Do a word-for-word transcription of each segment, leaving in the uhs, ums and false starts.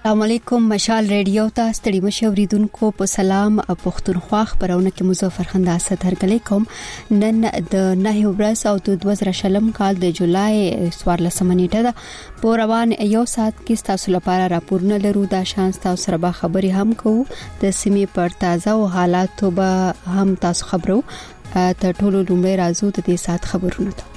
السلام علیکم. مشال ریډیو ته ستړي مشوریدونکو په سلام پښتونخوا خبرونه کې مظفر خندا سترګلې کوم. نن د نه ورځ او د دوه زره شلم کال د جولای څوارلسمه نیټه ده. په روان یو ساعت کې تاسو لپاره راپورونه لرو. دا شانس تاسو سره به خبري هم کوو. د سیمې پر تازه او حالاتو به هم تاسو خبرو. تر ټولو لومړی راځو د دې ساعت خبرونه ته.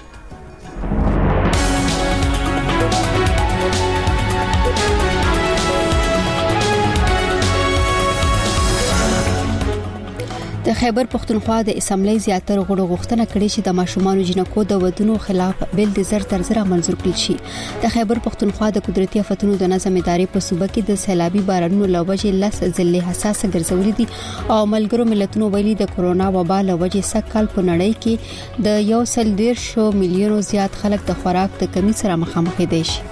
د خیبر پښتونخوا د اسمبلی زیاتره غړو غوښتنه کړې چې د ماشومان جنکو د ودونو خلاف بل د زر تر زر منظور کړي شي. د خیبر پښتونخوا د قدرتي آفتونو د نظم ادارې په صوبه کې د سیلابي بارانونو لوجه لس ضلع حساسه ګرځولې دي او ملګرو ملتونو ویلي د کورونا وبا لوجه سکهال په نړۍ کې د یو سل ډیر شو میلیونو زیات خلک د خوراک د کمی سره مخامخ دي شي.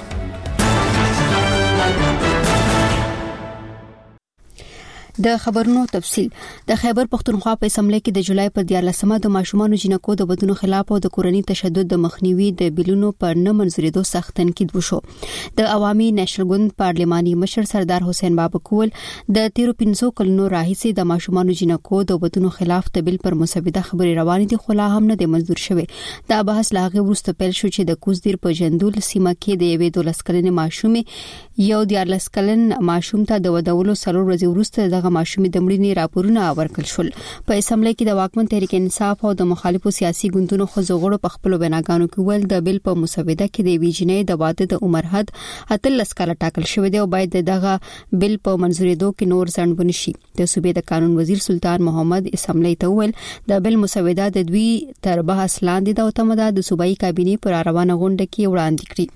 د خبرونو تفصيل. د خیبر پښتونخوا په اسمبلی کې د جولای په دیارلسمه د ماشومان جنکو د ودونو خلاف او د کورنۍ تشدد د مخنیوي د بیلونو پر نه منځورېدو سخت تنقید وشو. د عوامي نېشنل ګوند پارلماني مشر سردار حسین بابکول د تیرو پنځو کلونو راهیسې د ماشومان جنکو د ودونو خلاف د بیل پر مسوده خبري روان دي خو لا هم نه د منځور شوی. دا بحث لاغه ورسته پیل شو چې د کوزدیر په جندول سیمه کې د یوې دولس کلنې ماشومې یو دیارلس کلن ماشوم ته د ودولو څلور ورځې وروسته دغه ماشومې د مړینې راپورونه ورکړل شول. په اسمبلی کې د واکمن تحریک انصاف او د مخالفو سیاسي ګوندونو خزغړو په خپل بناګانو کې ول د بیل په مسوده کې د ویجنې د واده د عمر حد اتلس کاله ټاکل شوی دی او باید دغه بیل په منځورېدو کې نور ځنډ ونشي. د صوبې د قانون وزیر سلطان محمد اسمبلی ته ویل د بیل مسوده د دوی تر بحث لاندې د اوتمده د صوبایي کابینې پر روانه غونډه کې وړاندې کړی.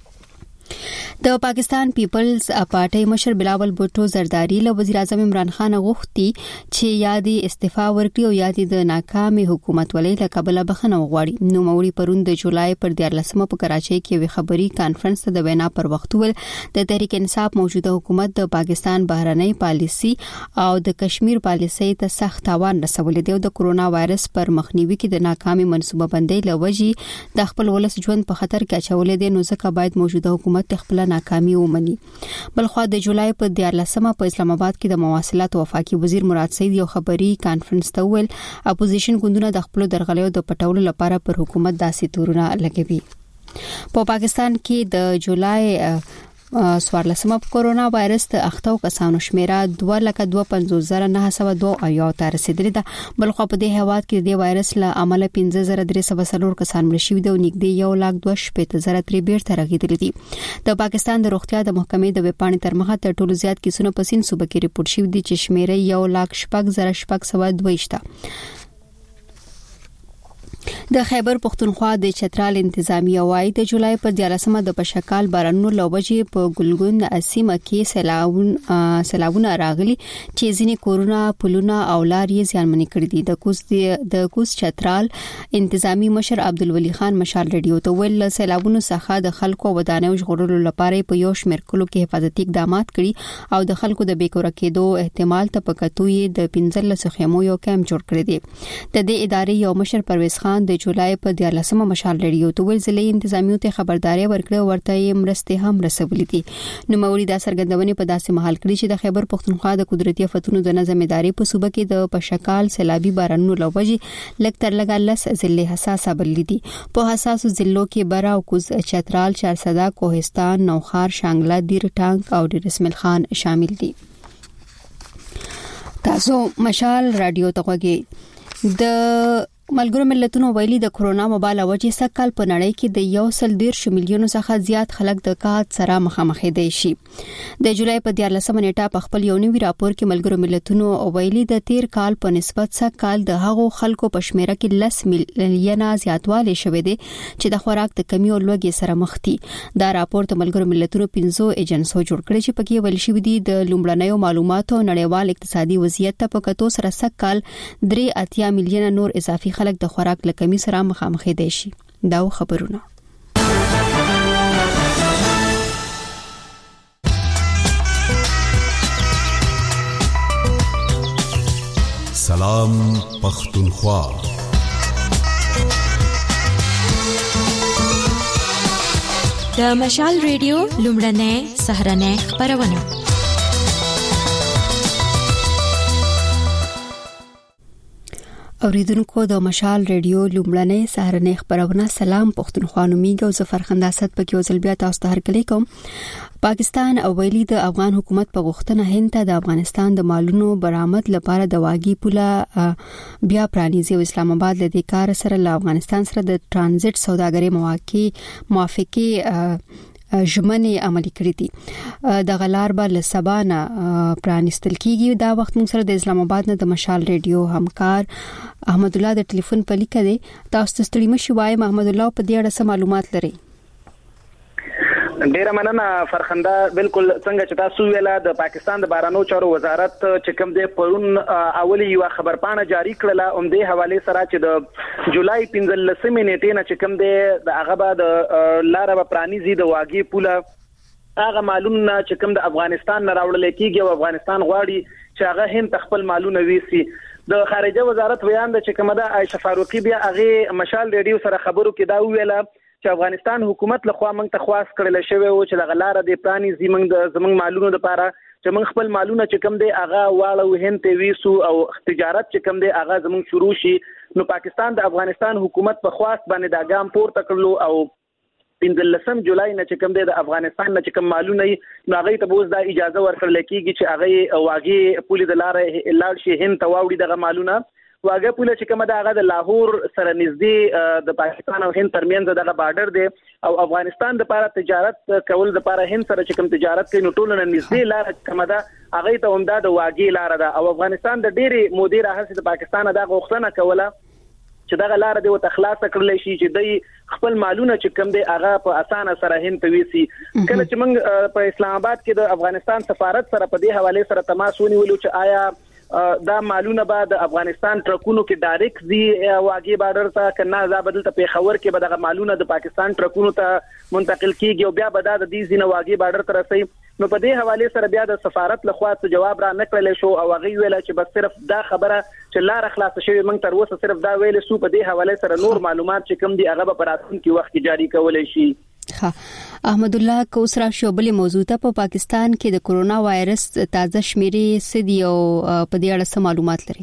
د پاکستان پیپلز پارټي مشر بلاول بوټو زرداری له وزیر اعظم عمران خان غوښتي چې یادي استعفا ورکړي او یادي د ناکامي حکومت ولې له کابل بخښنه وغواړي. نو موري پرون د جولای پر دیارلسمه په کراچۍ کې وی خبري کانفرنس ته د وینا پر وخت ول د تحریک انصاف موجوده حکومت د پاکستان بهرنۍ پالیسي او د کشمیر پالیسي ته سخت تاوان رسولې دی او د کورونا وایرس پر مخنیوي کې د ناکامي منصوبه بندۍ لوجي د خپل ولس ژوند په خطر کې اچولې دی. نو ځکه باید موجوده حکومت خپل ناکامي ومني. بلخو د جولای په دیارلسمه په اسلام آباد کې د مواصلات وفاقي وزیر مراد سید یو خبري کانفرنس ته ویل اپوزیشن ګوندونه د خپل درغلیو د پټولو لپاره پر حکومت داسې تورونه لګوي. په پاکستان کې د جولای څوارلسمه په کورونا وایرس د اختو کسانو شمیره دوه لک دوه پنځوس زره نه سوه دوه اویا ته رسیدلې ده. بلخو په دې هواد کې د وایرس له امله پنځه زره درې سوه څلور کسان مړ شوي دي او نږدې یو لک دوه شپږ زره ترې بیرته راغلي دي. د پاکستان د روغتیا د محکمې د وپاڼې تر مخه تر ټولو زیات کیسونه په سین صوبه کې ریپورت شوي دي چې شمیره یو لک شپږ زره شپږ سوه دوه شته. د خیبر پښتونخوا د چترال انتظامیه وايي د جولای په دیارلسمه د پشکال بارانونو لوجه په ګلګون اسیمه کې سیلاون سیلاونه راغلي چې ځینې کورونه پلونه او لارې ځانمنې کړې دي. د کوز د کوز چترال انتظامی مشر عبدالولي خان مشال ریډیو ته ویل سیلابونو څخه د خلکو ودانیو ژغورلو لپاره په یو شمېر کلو کې حفاظتي اقدامات کړي او د خلکو د بیکور کېدو احتمال ته په کتوې د پنځلس خیمو یو کیمپ جوړ کړی دی. د دې ادارې یو مشر پرویز خان د جولای په دیارلسمه مشال ریډیو ته ویل ځلې انتظامیو ته خبرداري ورکړه ورته یې مرستې هم رسولې دي. نو موري دا سرګندونې په داسې محل کړي چې د خیبر پښتونخوا د قدرتي آفتونو د نظم ادارې په صوبه کې د پشکال سیلابي بارانونو لوجه لک تر لګا لس ضلع حساسه بللې دي. په حساسو ضلعو کې برا او کوز چترال چارسده کوهستان نوخار شانګله دیر ټانک او ډیر اسماعیل خان شامل دي. تاسو مشال رادیو ته غوږی. د ملګرو ملتونو ویلي د کورونا وبا لوجه سکهال په نړۍ کې د یو سل ډیر شو میلیونو څخه زیات خلک د قحط سره مخامخ دي شي. د جولای په دیارلسمه نیټه په خپل یو نوي راپور کې ملګرو ملتونو ویلي د تیر کال په نسبت سکهال د هغو خلکو په شمیره کې لس میلیونه زیاتوالی شوی دی چې د خوراک د کمی او لوږې سره مخ دي. دا راپور د ملګرو ملتونو پنځو ایجنسیو جوړ کړی چې پکې ویل شوی دی د لومړنیو معلوماتو نړیوال اقتصادي وضعیت ته په کتو سره سکهال درې اتیا میلیونه نور اضافي خلک د خوراک لکمی سره مخامخ دي شي. دا خبرونه سلام پختونخوا. د مشال ریډیو لومړنۍ سهرنۍ خبرونه اوریدونکو د مشال ریډیو لومړنۍ سهارنۍ خبرونه سلام پښتونخوا نومیږي او زفر خنداست پکې وزل بیا تاسو ته هرکلی کوم. پاکستان اولی د افغان حکومت په غوښتنه هند ته د افغانستان د مالونو برآمد لپاره د واګي پوله بیا پرانیزي او اسلام آباد له دې کار سره له افغانستان سره د ترانزیت سوداګرۍ مواقع موافقه ژمنې عملي کړې دي. د غلار به سبانه پرانستل کیږي. دا وخت موږ سره د اسلام آباد نه د مشال ریډیو همکار احمد الله د ټلیفون په لیکه دی. تاسو ته ستړي مشي وایم احمد الله، په دې اړه څه معلومات لرئ؟ ډیره مننه فرخنده. بالکل څنګه چې تاسو ویلا د پاکستان د بهرنیو چارو وزارت چې کوم د پرون اولی یو خبرپاڼه جاری کړله اوم د حواله سره چې د جولای پنځلسمې نیټې نه چې کوم د هغه به د لاره پرانیزي د واګي پوله هغه معلومه چې کوم د افغانستان نه راوړل کېږي او افغانستان غواړي چې هغه هند خپل مالونه ویسي. د خارجه وزارت بیان د چې کوم د عائشه فاروقي بیا هغه مشال ریډیو سره خبرو کې دا ویله چې افغانستان حکومت له خوا موږ ته خواست کړل شوی او چې د غلاره د پلاني زمنګ د زمنګ مالونو لپاره چې موږ خپل مالونه چې کم دی هغه واړو هند ته ویسو او تجارت چې کم دی هغه زموږ شروع شي. نو پاکستان د افغانستان حکومت په خواست باندې دا ګام پورته کړلو او پنځلسم جولای نه چې کوم دی د افغانستان نه چې کوم مالونه نو هغه ته بوز دا اجازه ورکړل کیږي چې هغه واګي پولی د لارې لاړ شي هند ته واوړي دغه مالونه. واګه پوله چې کومه دا هغه د لاهور سره نږدې د پاکستان او هند ترمنځ دغه بارډر دی او افغانستان د لپاره تجارت کول د لپاره هند سره چې کوم تجارت کوي نو ټول نه نږدې لار کومه دا هغه ته همدا د واګي لار ده او افغانستان د ډېری مودې راهسه د پاکستان د غوښتنه کوله چې دغه لار دی او تخلاص کړل شي چې د خپل مالونه چې کوم دی هغه په اسانه سره هند ته ویسي. کله چې موږ په اسلام آباد کې د افغانستان سفارت سره په دې حواله سره تماس ونیولو چې آیا دا مالونه به د افغانستان ټرکونو کې ډایرکټ دی واګي بارډر ته کنه ځا بدل ته پیښور کې به د مالونه د پاکستان ټرکونو ته منتقل کیږي او بیا به د دې ځینې واګي بارډر ته رسي. نو په دې حواله سره بیا د سفارت لخوا څه جواب را نکړل شو او هغه ویل چې بس صرف دا خبره چې لار خلاص شوی موږ تر اوسه صرف دا ویل سو په دې حواله سره نور معلومات چې کوم دی هغه په راتلونکي وخت کې جاری کولای شي. ها احمد الله کوسرا شوبلې موضوع ته په پاکستان کې د کورونا وایرس تازه شمیرې سدي او په دې اړه څه معلومات لري؟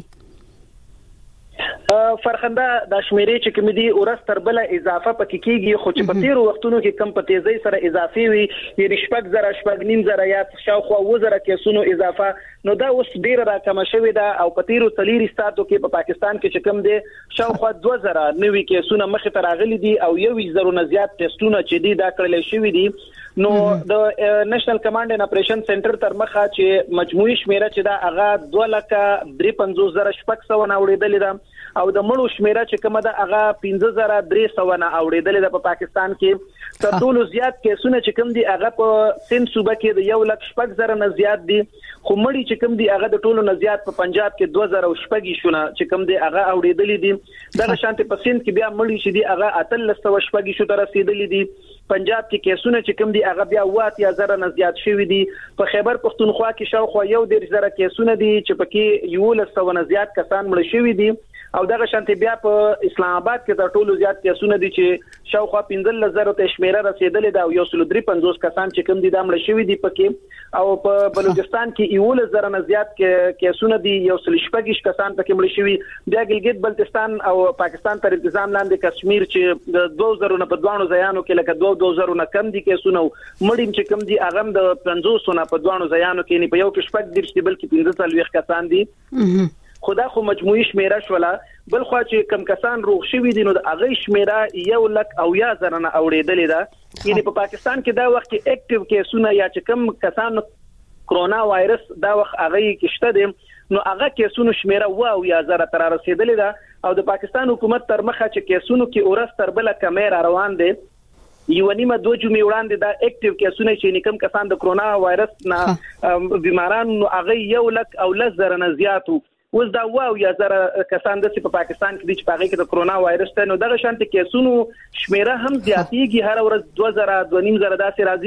فرخنده د شمیرې چې کوم دي ورس تر بل اضافه پکې کیږي خو چې په تیر وختونو کې کم په تیزی سره اضافي وي یعنی شپږ زره شپږ نیم زره یا شاوخوا وزره کیسونو اضافه نو دا اوس ډیر راکمه شوې ده او په تیرو تلری ستاتو کې په پاکستان کې چې کم دي شاوخوا دوه زره نوي کیسونه مخ ته راغلي دي او یو زره نه زیات ټیسټونه چې دي دا کړل شوی دي. نو د نېشنل کمانډ ان اپریشن سنټر تر مخه چې مجموعي شمیره چې دا هغه دوه لکه درې پنځوس زره شپږ سو نه وړېدلې ده او د مړو شمیره چې کومه ده هغه پنځه زره درې سو نه اوړېدلې ده په پاکستان کې. تر ټولو زیات کیسونه چې کوم دي هغه په سند صوبه کې د یو لک شپږ زره نه زیات دي خو مړي چې کوم دي هغه د ټولو نه زیات په پنجاب کې دوه زره شپږ شونه چې کوم دي هغه اوړېدلې دي. دغه شانتي په سند کې بیا مړي چې دي هغه اتلس سو شپږ شو تر رسیدلې دي. پنجاب کې کیسونه چې کوم دي هغه بیا وات یا زره نه زیات شوی دي. په خیبر پختونخوا کې شاوخوا یو ډیر زره کیسونه دي چې پکې یو لسو نه زیات کسان مړ شوی دي او دغه شانتي بیا په اسلام آباد کې د ټولو زیات کیسونه دي چې شاوخوا پنځه زره ته شمیره رسیدلې ده او یو سل درې پنځوس کسان چې کوم دي د مړ شوی دي پکې او په بلوچستان کې یو زره نه زیات کیسونه دي یو سل شپږ کسان پکې مړ شوی. بیا ګلګت بلتستان او پاکستان تر انتظام لاندې کشمیر چې د دوه زره نه په دوانو ځایانو کې لکه دوه دوه زره نه کم دي کیسونه مړیم چې کم دي هغه د پنځوس نه په دوانو ځایانو کې نه په یو کې شپږ درش دي بلکې پنځه څلوېښت کسان دي. خدا خو مجموعي شمیره شولا بل خو چې کم کسان روغ شوی دي نو د هغه شمیره یو لک او یا زره نه اوړېدلې ده. یعنی په پاکستان کې دا وخت کې اکټیو کیسونه یا چې کم کسان کرونا وایرس دا وخت هغه کې شته دي نو هغه کیسونو شمیره و او یا زره تر رسیدلې ده او د پاکستان حکومت تر مخه چې کیسونو کې اورس تر بل کمر روان دي یو نیمه دوه جمعې وړاندې دا اکټیو کیسونه چې نکم کسان د کرونا وایرس نه بیماران نو هغه یو لک او لس زره نه زیاتو اوس دا واو یا زره کسان د په پاکستان کې چې پاګه کې د کرونا وایرس ته نو دغه شانتي کیسونو شمیره هم زیاتېږي هر ورځ دوه زره دوه نیم زره داسې راځي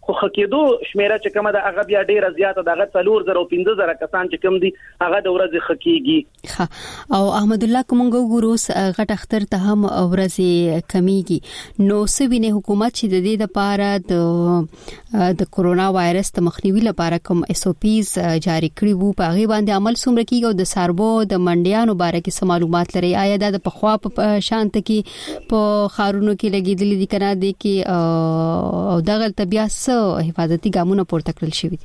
خو خکېدو شمیره چې کومه د هغه بیا ډیره زیاته دغه څلور زره او پنځه زره کسان چې کوم دي هغه د ورځې خکېږي. او احمد الله کومنګو ګروس غټ اختر ته هم ورځې کمیږي نو سوینه حکومت چې د دې لپاره د د کورونا وایرس د مخنیوي لپاره کوم اس او پیز جاری کړی وو په غي باندې عمل څومره کیږي او د ساربو د منډیانو باره کې څه معلومات لري؟ آیا د پخوا په شانت کې په خارونو کې لګیدلې دي کنه دي کې او دغه طبيعت څه حفاظتي ګامونه پورته کړل شوی دي؟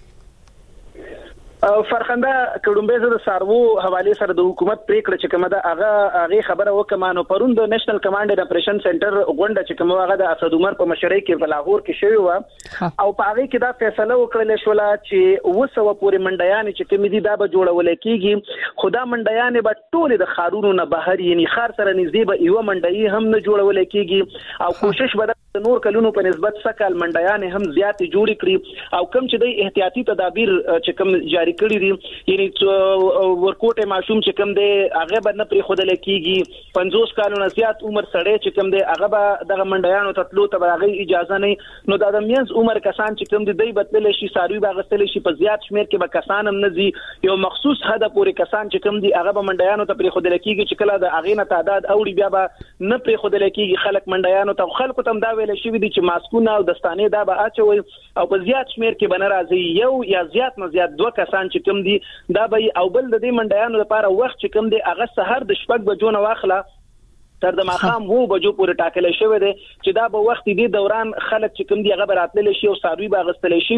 فرخنده کډومبه زه د سارو حواله سره د حکومت پریکړه چې کومه ده هغه هغه خبره وکمانو پرون د نېشنل کمانډ اند اپریشن سنټر غونډه چې کومه هغه د اسد عمر په مشرۍ کې په لاهور کې شوی و او په هغه کې دا فیصله وکړل شو چې وسو پورې منډیان چې کوم دي دا به جوړول کېږي خدا منډیان به ټول د خارونو نه بهر یعنی خار سره نږدې به یو منډي هم نه جوړول کېږي او کوشش به د نور کلونو په نسبت سکل منډیان هم زیات جوړ کړي او کوم چې د احتیاطي تدابیر چې کوم جاری کړی دي یعنی ورکوټه معصوم چې کوم دی هغه به نه پری خودل کېږي پنځوس کالونو زیات عمر سره چې کوم دی هغه به د منډیانو تطلو ته هغه اجازه نه نو د میانس عمر کسان چې کوم دی دی بدل شي ساروي باغستل شي په زیات شمیر کې به کسان هم نزي یو مخصوص حد پورې کسان چې کوم دی هغه به منډیانو ته پری خودل کېږي چې کله د هغه نه تعداد اوړي بیا به نه پری خودل کېږي خلک منډیانو ته خلکو ته دا ویل شي دي چې ماسکونه او دستانه دا به اچوي او په زیات شمیر کې بنه راځي یو یا زیات نه زیات دوه کسان چې کوم دي دا به او بل د دې منډیانو لپاره وخت چې کوم دي هغه سحر د شپږ بجو نه واخله تر د ماخام وو بجو پورې ټاکل شوی دی چې دا به وخت دی دوران خلک چې کوم دی هغه براتل شي او ساروي باغستل شي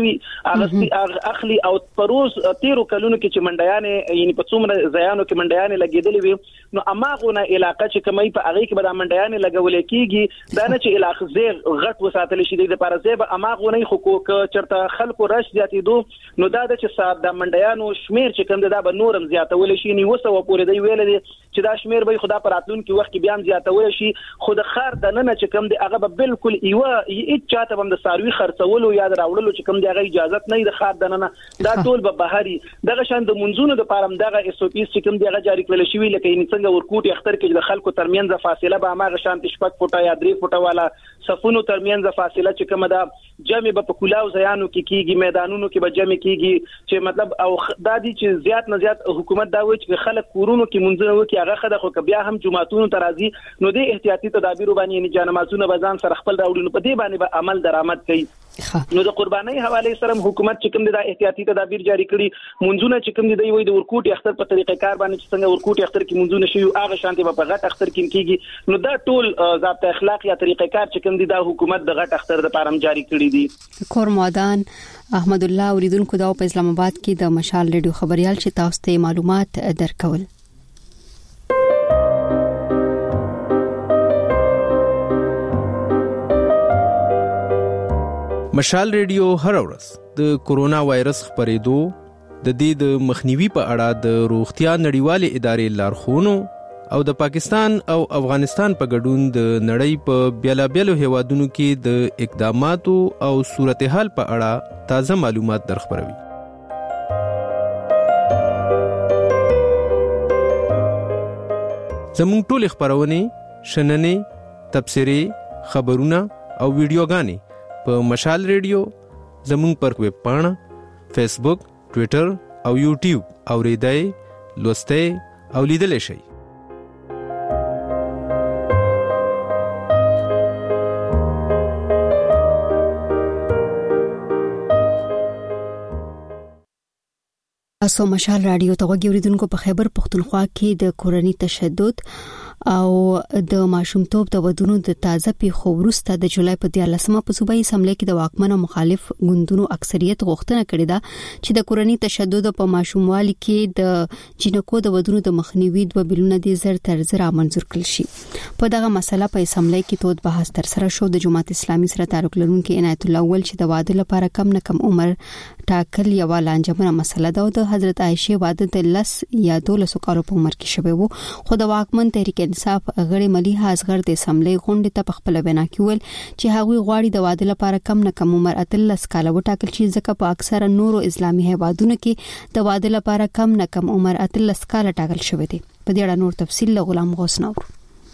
هغه اخلي او پروز تیرو کلونو کې چې منډیان یعنی په څومره ځایانو کې منډیان لګیدلې وي نو اماغونه علاقې چې کومي په هغه کې به منډیان لګول کېږي دا نه چې علاقې زیغ غټ وساتل شي د لپاره زیب اماغونه حقوق چرته خلکو رش زیاتېدو نو دا د چې صاحب د منډیانو شمیر چې کوم دا به نورم زیاتول شي نو وسو پورې دی ویل دي چې دا شمیر به خدا پراتلون کې وخت بیا زیاتول شي خو د خار د نن چې کوم دی هغه به بالکل ایو هیڅ چاته هم د ساروي خرڅولو یا د راوړلو چې کوم دی هغه اجازه نه د خار د نن دا ټول به بهاري دغه شان د منځونو د پارم دغه اس او پی چې کوم دی هغه جاری کړل شوی لکه څنګه ورکوټي اختر کې د خلکو ترمنځ فاصله به هغه شان شپږ فوټه یا درې فوټه والا صفونو ترمنځ فاصله چې کوم دا جمع به په کلاو ځایانو کې کیږي میدانونو کې به جمع کیږي چې مطلب او دا دي چې زیات نه زیات حکومت دا وایي چې خلک کورونو کې منځونه وکي هغه خدای خو بیا هم جمعتونو ترازی نو د احتیاطي تدابیر باندې یعنی جانمازونه بزان سره خپل راوړل په دې باندې به عمل درآمد کوي نو د قرباني حواله سره حکومت چې کوم د احتیاطي تدابیر جاری کړي منځونه چې کوم دی وایي د ورکوټي اختر په طریقې کار باندې چې څنګه ورکوټي اختر کې منځونه شي هغه شانتي په غټ اختر کې کیږي نو دا ټول ضابط اخلاق یا طریقې کار چې کوم دی د حکومت د غټ اختر د پارم جاری کړی دي. کورمادان احمد الله اوریدونکو دا په اسلام آباد کې د مشال ریډیو خبريال چې تاسو ته معلومات درکول. مشال ریډیو هر ورځ د کورونا وایرس خبرېدو د دې د مخنیوي په اړه د روغتیا نړیوالې ادارې لارښوونو او د پاکستان او افغانستان په ګډون د نړۍ په بیلابیلو هیوادونو کې د اقداماتو او صورتحال په اړه تازه معلومات درخبروي. زموږ ټول خبرونه شننې تبصرې خبرونه او ویډیوګانې په مشال ریډیو زموږ پر ویب پاڼه فیسبوک ټوئیټر او یوټیوب اوریدای لوستئ او لیدل شئ. اسو مشال رادیو ته وګوریدونکو په خیبر پختونخوا کې د کورنۍ تشدد او د ماشومتوب د ودونو د تازه پیښو وروسته د جولای په دیارلسمه په صوبایي اسمبلی کې د واکمنو مخالف ګوندونو اکثریت غوښتنه کړې ده چې د کورنۍ تشدد په ماشوموالي کې د جنکو د ودونو د مخنیوي دوه بیلونه د زر تر زر منظور کړل شي. په دغه مسله په اسمبلی کې تود بحث تر سره شو. د جماعت اسلامي سره تعلق لرونکي عنایت الله اول چې د واده لپاره کم نه کم عمر ټاکل یو لانجمنه مسله ده او د حضرت عائشه واده د لس یا دولس کالو په عمر کې شوی وو خو د واکمن تحریک انصاف غړي مليحه اصغر د اسمبلی غونډې ته په خپل وینا کې ویل چې هغوی غواړي د واده لپاره کم نه کم عمر اتلس کاله وټاکل شي ځکه په اکثره نورو اسلامي هیوادونو کې د واده لپاره کم نه کم عمر اتلس کاله ټاکل شوی دی. په دې اړه نور تفصیل له غلام غوث نور.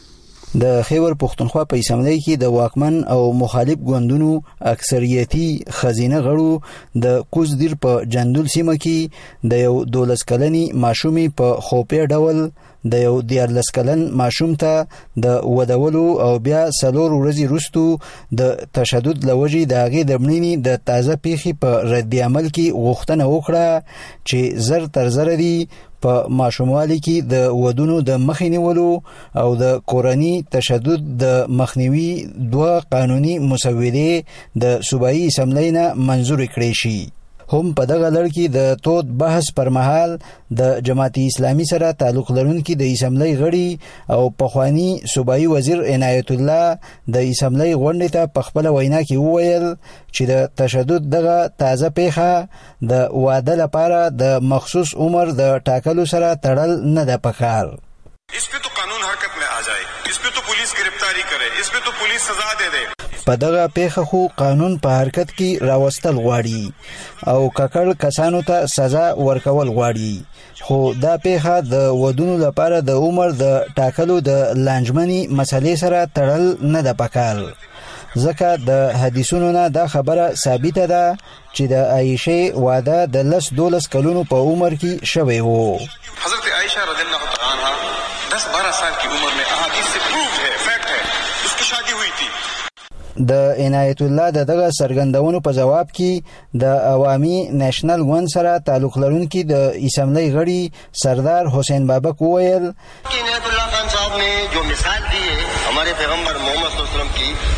د خیبر پختونخوا په اسمبلی کې د واکمن او مخالف ګوندونو اکثریتي خزینه غړو د کوزدیر په جندول سیمه کې د یو دولس کلنی ماشومي په خوپې ډول د یو دیارلس کلن ماشوم ته د ودولو او بیا سلور ورځې وروسته د تشدد لوجې د هغې د مړینې د تازه پیښې په رد عمل کې غوښتنه وکړه چې زر تر زره دي په ماشوموالي کې د ودونو د مخې نیولو او د کورني تشدد د مخنیوي دوه قانوني مسودې د صوبایي اسمبلی نه منظور کړې شي. هم په دغه لړ کې د تود بحث پر مهال د جماعت اسلامي سره تعلق لرونکي د اسمبلی غړي او پخوانی صوبایي وزیر عنایت الله د اسمبلی غونډې ته په خپل وینا کې وویل چې د تشدد دغه تازه پیښه د واده لپاره د مخصوص عمر د ټاکلو سره تړل نه ده پکار. اس पे तो कानून हरकत में आ जाए, इस पे तो पुलिस गिरफ्तारी करे, इस पे तो पुलिस सजा दे दे. په دغه پیښه خو قانون په حرکت کې راوستل غواړي او ککړ کسانو ته سزا ورکول غواړي، خو دا پیښه د ودونو لپاره د عمر د ټاکلو د لانجمنی مسلې سره تړل نه ده پکار، ځکه د حدیثونو نه دا خبره ثابته ده چې د عائشه واده د لس دولس کلونو په عمر کې شوی وو. حضرت عائشہ رضی اللہ تعالی عنہا دس بارہ سال کی عمر میں احادیث سے پروف ہے، فیکٹ ہے، اس کی شادی ہوئی تھی. د عنایت الله د دغه سرګندونو په جواب کې د عوامي نېشنل ون سره تعلق لرونکي د اسمبلی غړي سردار حسین بابک وویل کہ عنایت الله خان صاحب نے جو مثال دی ہے ہمارے پیغمبر محمد صلی اللہ علیہ وسلم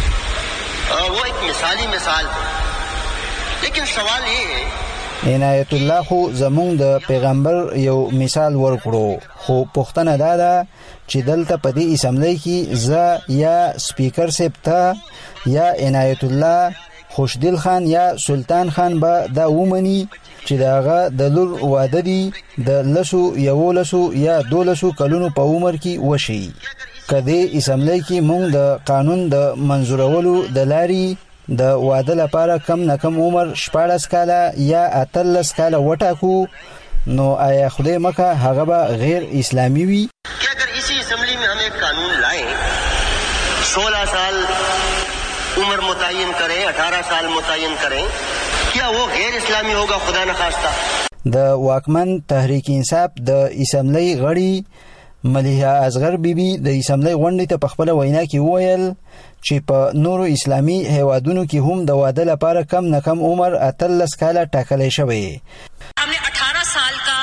کی وہ ایک مثالی مثال ہے، لیکن سوال یہ ہے عنایت الله خو زمونږ د پیغمبر یو مثال ورکړو، خو پوښتنه دا ده چې دلته په دې اسمبلی کې زه یا سپیکر صاحب ته یا عنایت الله خوشدل خان یا سلطان خان به دا ومني چې داغه د لور واده دي د لسو یولسو یا دولسو کلونو په عمر کې وشي. کدی اسمبلی کې مونږ د قانون د منظورولو د لاري د واده لپاره کم نه کم عمر شپاړس کاله یا اتلس کاله وټاکو، نو آیا خدای مکه هغه به غیر اسلامی وي؟ کہ اگر اسی اسمبلی میں ہم ایک قانون لائیں، سولہ سال عمر متعین کریں، اٹھارہ سال متعین کریں، کیا وہ غیر اسلامی ہوگا؟ خدا نخواستہ. د واکمن تحریک انصاف د اسمبلی غړي ملیحه اصغر بیبي د اسمبلی غونډې ته په خپل وینا کې وویل چې په نورو اسلامي هیوادونو کې هم د واده لپاره کم نه کم عمر اتلس کاله ټاکلی شوی. ہم نے اٹھارہ سال کا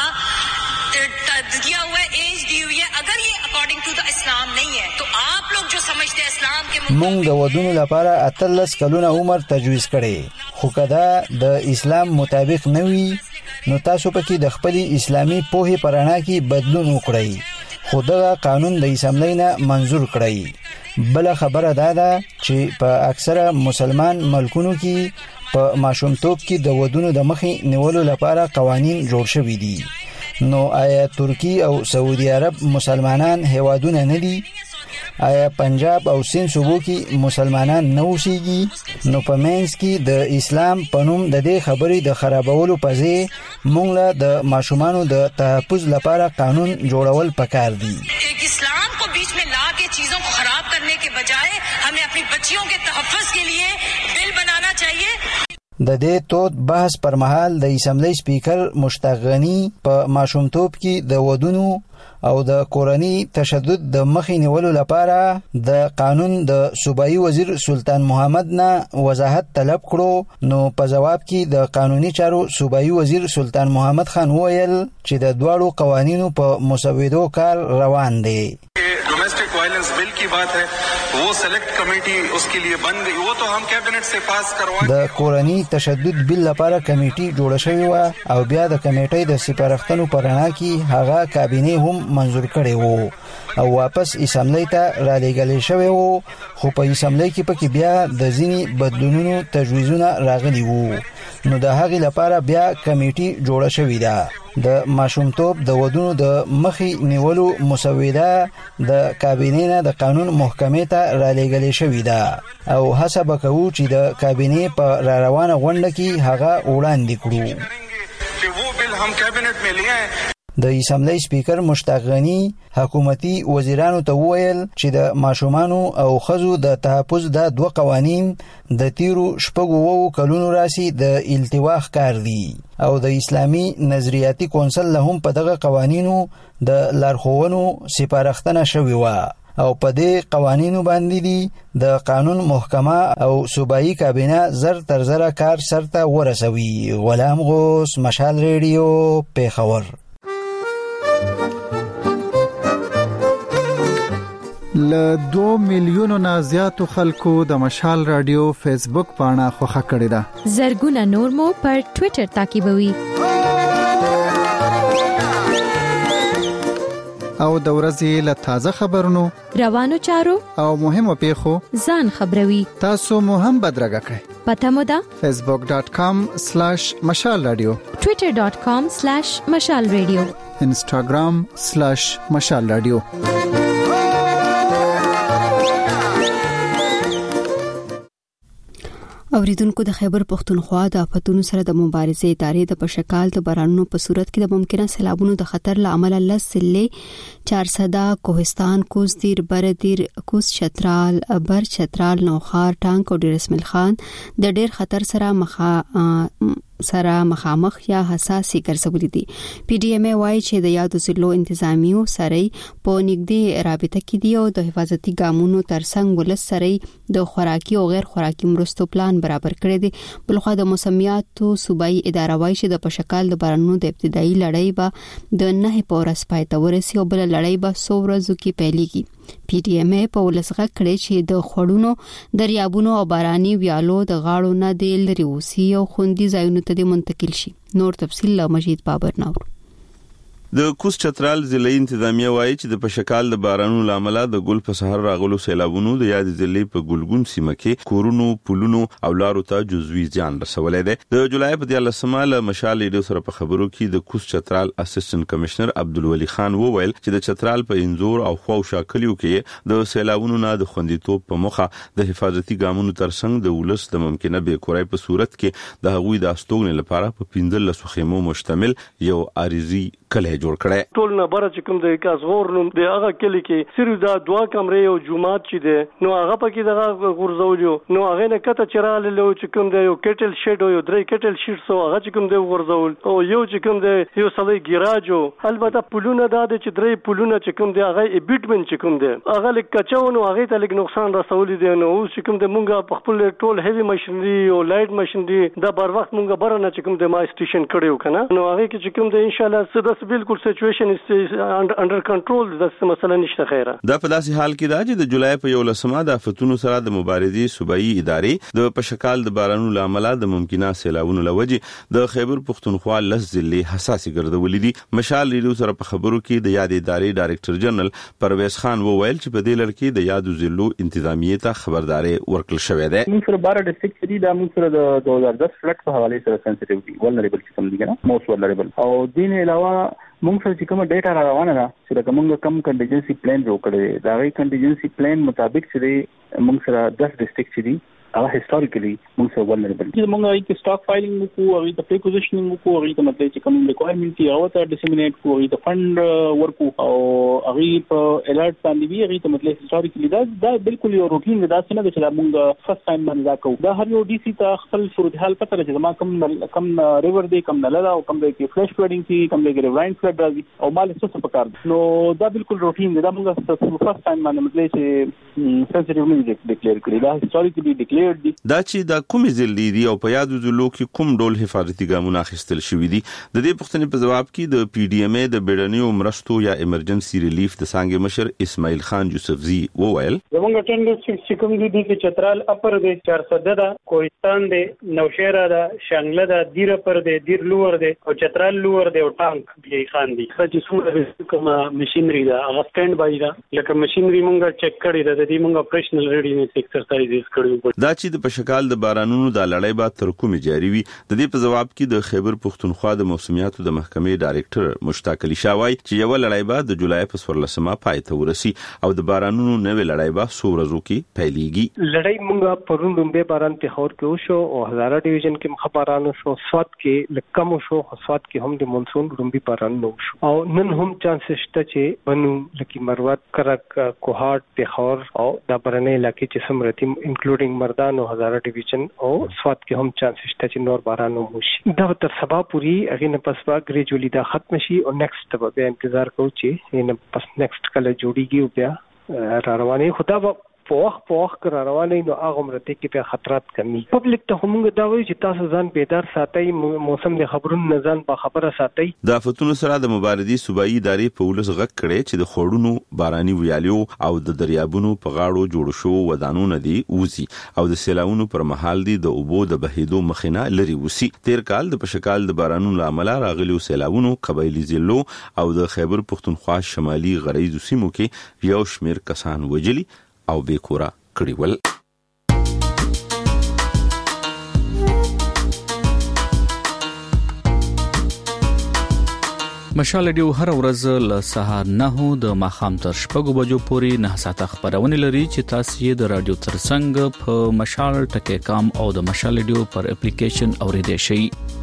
دیا ہوا ایج دی ہوئی ہے، اگر یہ اکارڈنگ ٹو دا اسلام نہیں ہے تو آپ لوگ جو سمجھتے ہیں اسلام کے مونږ د ودونو لپاره اتلس کلونه عمر تجویز کړي، خو کدا د اسلام مطابق نه وي نو تاسو پکې د خپل اسلامي پوهې پرانا کې بدلون وکړئ، خو دغه قانون د اسمبلی نه منظور کړئ. بل خبره دا ده چې په اکثره مسلمان ملکونو کې په ماشومتوب کې د ودونو د مخې نیولو لپاره قوانین جوړ شوي دي، نو آیا ترکی او سعودي عرب مسلمانان هیوادونه نه دي؟ آیا پنجاب او سند صوبو کې مسلمانان نه اوسېږي؟ نو په منځ کې د اسلام په نوم د دې خبرې د خرابولو په ځای موږ له د ماشومانو د تحفظ لپاره قانون جوړول پکار دي. ایک اسلام کو بیچ میں لا کے چیزوں کو خراب کرنے کے بجائے ہمیں اپنی بچیوں کے تحفظ کے لیے بل بنانا چاہیے. د دې تود بحث پر مهال د اسمبلی سپیکر مشتاق غنی په ماشومتوب کې د ودونو او د کورنی تشدد د مخې نیولو لپاره د قانون د صوبایي وزیر سلطان محمد نه وضاحت طلب کړو، نو په جواب کې د قانوني چارو صوبایي وزیر سلطان محمد خان وویل چې د دواړو قوانینو په مسودو کار روان دی. ڈومیسٹک وائلنس بل کی بات ہے، وہ سلیکٹ کمیٹی اس کے لیے بن گئی، وہ تو ہم کیبنٹ سے پاس کروائیں. د کورنی تشدد بل لپاره کمیټي جوړه شوې و او بیا د کمیټې د سپارښتنو په رڼا کې هغه کابینه هم منظور کړي وو او واپس اسمبلی ته را لېږل شوی وو، خو په اسمبلی کې پکې بیا د ځینې بدلونونو تجویزونه راغلي وو، نو د هغې لپاره بیا کمیټي جوړه شوې ده. د ماشومتوب د ودونو د مخې نیولو مسوده د کابینې نه د قانون محکمې ته را لېږلې شوې ده او هڅه به کوو چې د کابینې په را روانه غونډه کې هغه وړاندې کړو. د اسمبلی سپیکر مشتاق غنی حکومتي وزیرانو ته وویل چې د ماشومانو او ښځو د تحفظ د دوه قوانین د تیرو شپږو وو کلونو راسي د التوا ښکار دي او د اسلامي نظریاتي کونسل له هم په دغه قوانینو د لارښوونو سپارښتنه شوې وه او په دې قوانینو باندې دي د قانون محکمه او صوبایي کابینه زر تر زره کار سرته ورسوي. غلام غوث، مشال ریډیو، پیښور. له دو میلیونو نه زیاتو خلکو د مشال رادیو فیسبوک پاڼه خوښه کړې ده. زرګونه نور مو پر ټوئیټر تعقیبوي. او د ورځې له تازه خبرونو، روانو چارو او مهمو پیښو ځان خبروي. تاسو مو هم بدرګه کړئ. پته مو ده facebook dot com slash mashal radio، twitter dot com slash mashal radio، instagram slash mashal radio. اوریدونکو د خیبر پختونخوا د آفتونو سره د مبارزې ادارې د پشکال د بارانونو په صورت کې د ممکنه سیلابونو د خطر له امله لس ضلع چارسده، کوهستان، کوز دیر، بردیر، کوز چترال، بر چترال، نوخار، ټانک او ډیر اسماعیل خان د ډیر خطر سره مخ سره مخامخ یا حساسي ګرځولې دي. پی ډی ایم ای وايي چې د یادو ضلعو انتظامیو سره په نږدې رابطه کې دي او د حفاظتي ګامونو ترڅنګ ولس سره د خوراکي او غیر خوراکي مرستو پلان برابر کړی دی. بلخوا د موسمیاتو صوبایي اداره وايي چې د پشکال د بارانونو د ابتدایي لړۍ به د نه په ورځ پای ته ورسي او بل لړۍ به څو ورځو کې پیلېږي. پی ډی ایم ای په ولسغه کړي چې د خړونو دریابونو او باراني ویالو د غاړو نه د لري وسی او خوندي ځایونو ته منتقل شي. نور تفصیل له مجید بابر نور. د کوز چترال ضلعي انتظامیه وایي چې د پشکال د بارانونو لامل د ګل په سحر راغلو سیلابونو د یاد ضلع په ګلګون سیمه کې کورونو، پلونو او لارو ته جزوي زیان رسولای دی. د جولای په دیارلسمه له مشال ریډیو سره په خبرو کې د کوز چترال اسسټنټ کمشنر عبدالولي خان وویل چې د چترال په انزور او خواوشا کلیو کې د سیلابونو نه د خوندیتوب په مخه د حفاظتي ګامونو ترڅنګ د ولس د ممکنه بیکورۍ په صورت کې د هغوی د استوګنې لپاره په پنځلس خیمو مشتمل یو عارضي کلی جوړ کړي. ټول نه بره چې کوم د کاسغور نوم د هغه کلی کې صرف دا دوا کمرې او جمعات چې ده نو هغه پکې دغه غورځولو نو هغه نه کته چراله له چې کوم د یو کټل شیډ او یو درې کټل شیډ سو هغه چې کوم د غورځول او یو چې کوم د یو سړی ګراجو البته پلونه دا د چې درې پلونه چې کوم د هغه ایبټمنټ چې کوم د هغه لیک کچاونو هغه ته لیک نقصان رسولې دي نو اوس چې کوم د مونږه په خپل ټول هیوی ماشينري او لایټ ماشينري دا بر وخت مونږه برنه چې کوم د ما سټیشن کړیو کنه نو هغه کې چې کوم د ان شاء الله سدس بالکل سچويشن is under control. دا مسله نشته خیره. دا په داسې حال کې دا چې د جولای په یولسمه د آفتونو سره د مبارزې صوبایي ادارې د پشکال د بارانونو لامل د ممکنه سیلابونو لوجې د خیبر پختونخوا لس ضلع حساسي ګرځولې دي. مشال ریډیو سره په خبرو کې د یاد ادارې ډایریکټر جنرال پرویز خان وویل چې په دې لړ کې د یادو ضلعو انتظامیه ته خبرداري ورکړل شوې ده. موږ سره بارہ ډیسټریکټ دي دا موږ سره د دو هزار دس فلډ په حواله سره سنسټیویټي ولنریبل سیستم دي کنه موست ولنریبل او دین علاوه موږ سره چې کوم ډیټا را روانه ده چې دا موږ کم کنټینجنسي پلان جوړ کړی دا غي کنټینجنسي پلان مطابق چې موږ سره دس ډیسټریکټ دي هغه هیستوریکلی موږ سره ولنریبل دي. موږ هغه کې سټاک فایلینګ وکړو هغه ته پریپوزیشنینګ وکړو هغه ته مطلب چې کوم ریکوایرمنټ دی هغه ته ډیسیمینیټ کوو هغه ته فند ورکو او هغه په الرټ باندې وی هغه ته مطلب هیستوریکلی دا دا بالکل یو روټین دا څنګه د چې موږ فرست ټایم باندې دا کوو دا هر یو ډي سي ته خپل صورتحال پته راځي ما کم کم ریور دی کم نلدا او کم دی کې فلش فلډینګ کی کم دی کې ریوراین فلډ راځي او مال څه څه پکار نو دا بالکل روټین دی دا موږ فرست ټایم باندې مطلب چې سنسټیو نه ډیکلیئر کړی دا هیستوریکلی ډیکلیئر دی. دا چې د کومې ضلع دي او په یادو ضلعو کې کوم ډول حفاظتي ګامونه اخیستل شوي دي د دې پوښتنې په جواب کې د پی ډی ایم ای د بیړنیو مرستو یا ایمرجنسي ریلیف د څانګې مشر اسماعیل خان یوسفزي وویل زموږ ټینډر چې کوم دي د چترال اپر د چارسده ده کوهستان دی نوشهره ده شانګله ده دیر پر دی دیر لوور دی او چترال لوور دی او ټانک بي خان دی چې څومره کوم ماشينري ده هغه سټاند بای ده لکه ماشينري مونږه چک کړی ده د دې مونږه اپریشنل ریډینس ایکسرسایزز کړو. دا چې د پشکال د بارانونو د لړۍ به تر کومه جاری وي. د دې په جواب کې د خیبر پختونخوا د موسمیاتو د محکمې ډایریکټر مشتاق علي شاوای چې یو لړۍ به د جولای په څوارلسمه پای ته ورسي او د بارانونو نوې لړۍ به څو ورځو کې پیلېږي. لړۍ موږ پرون دومره باران په خور کې وشو او هزاره ډیویژن کې مخبرانو شو، سواد کې لکم شو، سواد کې هم د مونسون دومره باران نو شو او نن هم چانس شته چې بنو لکه مروت کرک کوهاټ په خور او د برنې علاقې چې سمرتي انکلودینګ مردان او هزاره ډیویژن او سواد کې هم چانس شته چې نور باران وشي. دا تر سبا پوری اغه نه پس با ګریجولی دا ختم شي او نیکسټ به انتظار کوو چې نه پس نیکسټ کله جوړیږي او بیا را رواني خدا به پوخ پوخ کر رواني نو هغه مرته کې په خطرات کمی. پبلک ته هم دا وایي چې تاسو ځان بیدار ساتئ، موسم د خبرونو نه ځان په خبره ساتئ. د آفتونو سره د مبارزې صوبایي ادارې په ولس غږ کړي چې د خوړونو باراني ویالیو او د دریابونو په غاړو جوړ شو ودانونه دي اوزي او د سیلاونو پر مهال دي د اوبو د بهیدو مخینه لري وسی. تیر کال د پشکال د بارانونو لامل راغلي سیلاونو قبایلی ضلعو او د خیبر پختونخوا شمالي غرایزو سیمو کې یو شمیر کسان وجلي او بیکورا کړي ول. مشال ډیو هر ورځ له سهار نه د ماخام تر شپږو بجو پورې نه ساعته خبرونه لري چې تاسو یې د رادیو ترڅنګ په مشال ټکی کام او د مشال ډیو پر اپلیکیشن اوریدئ شئ.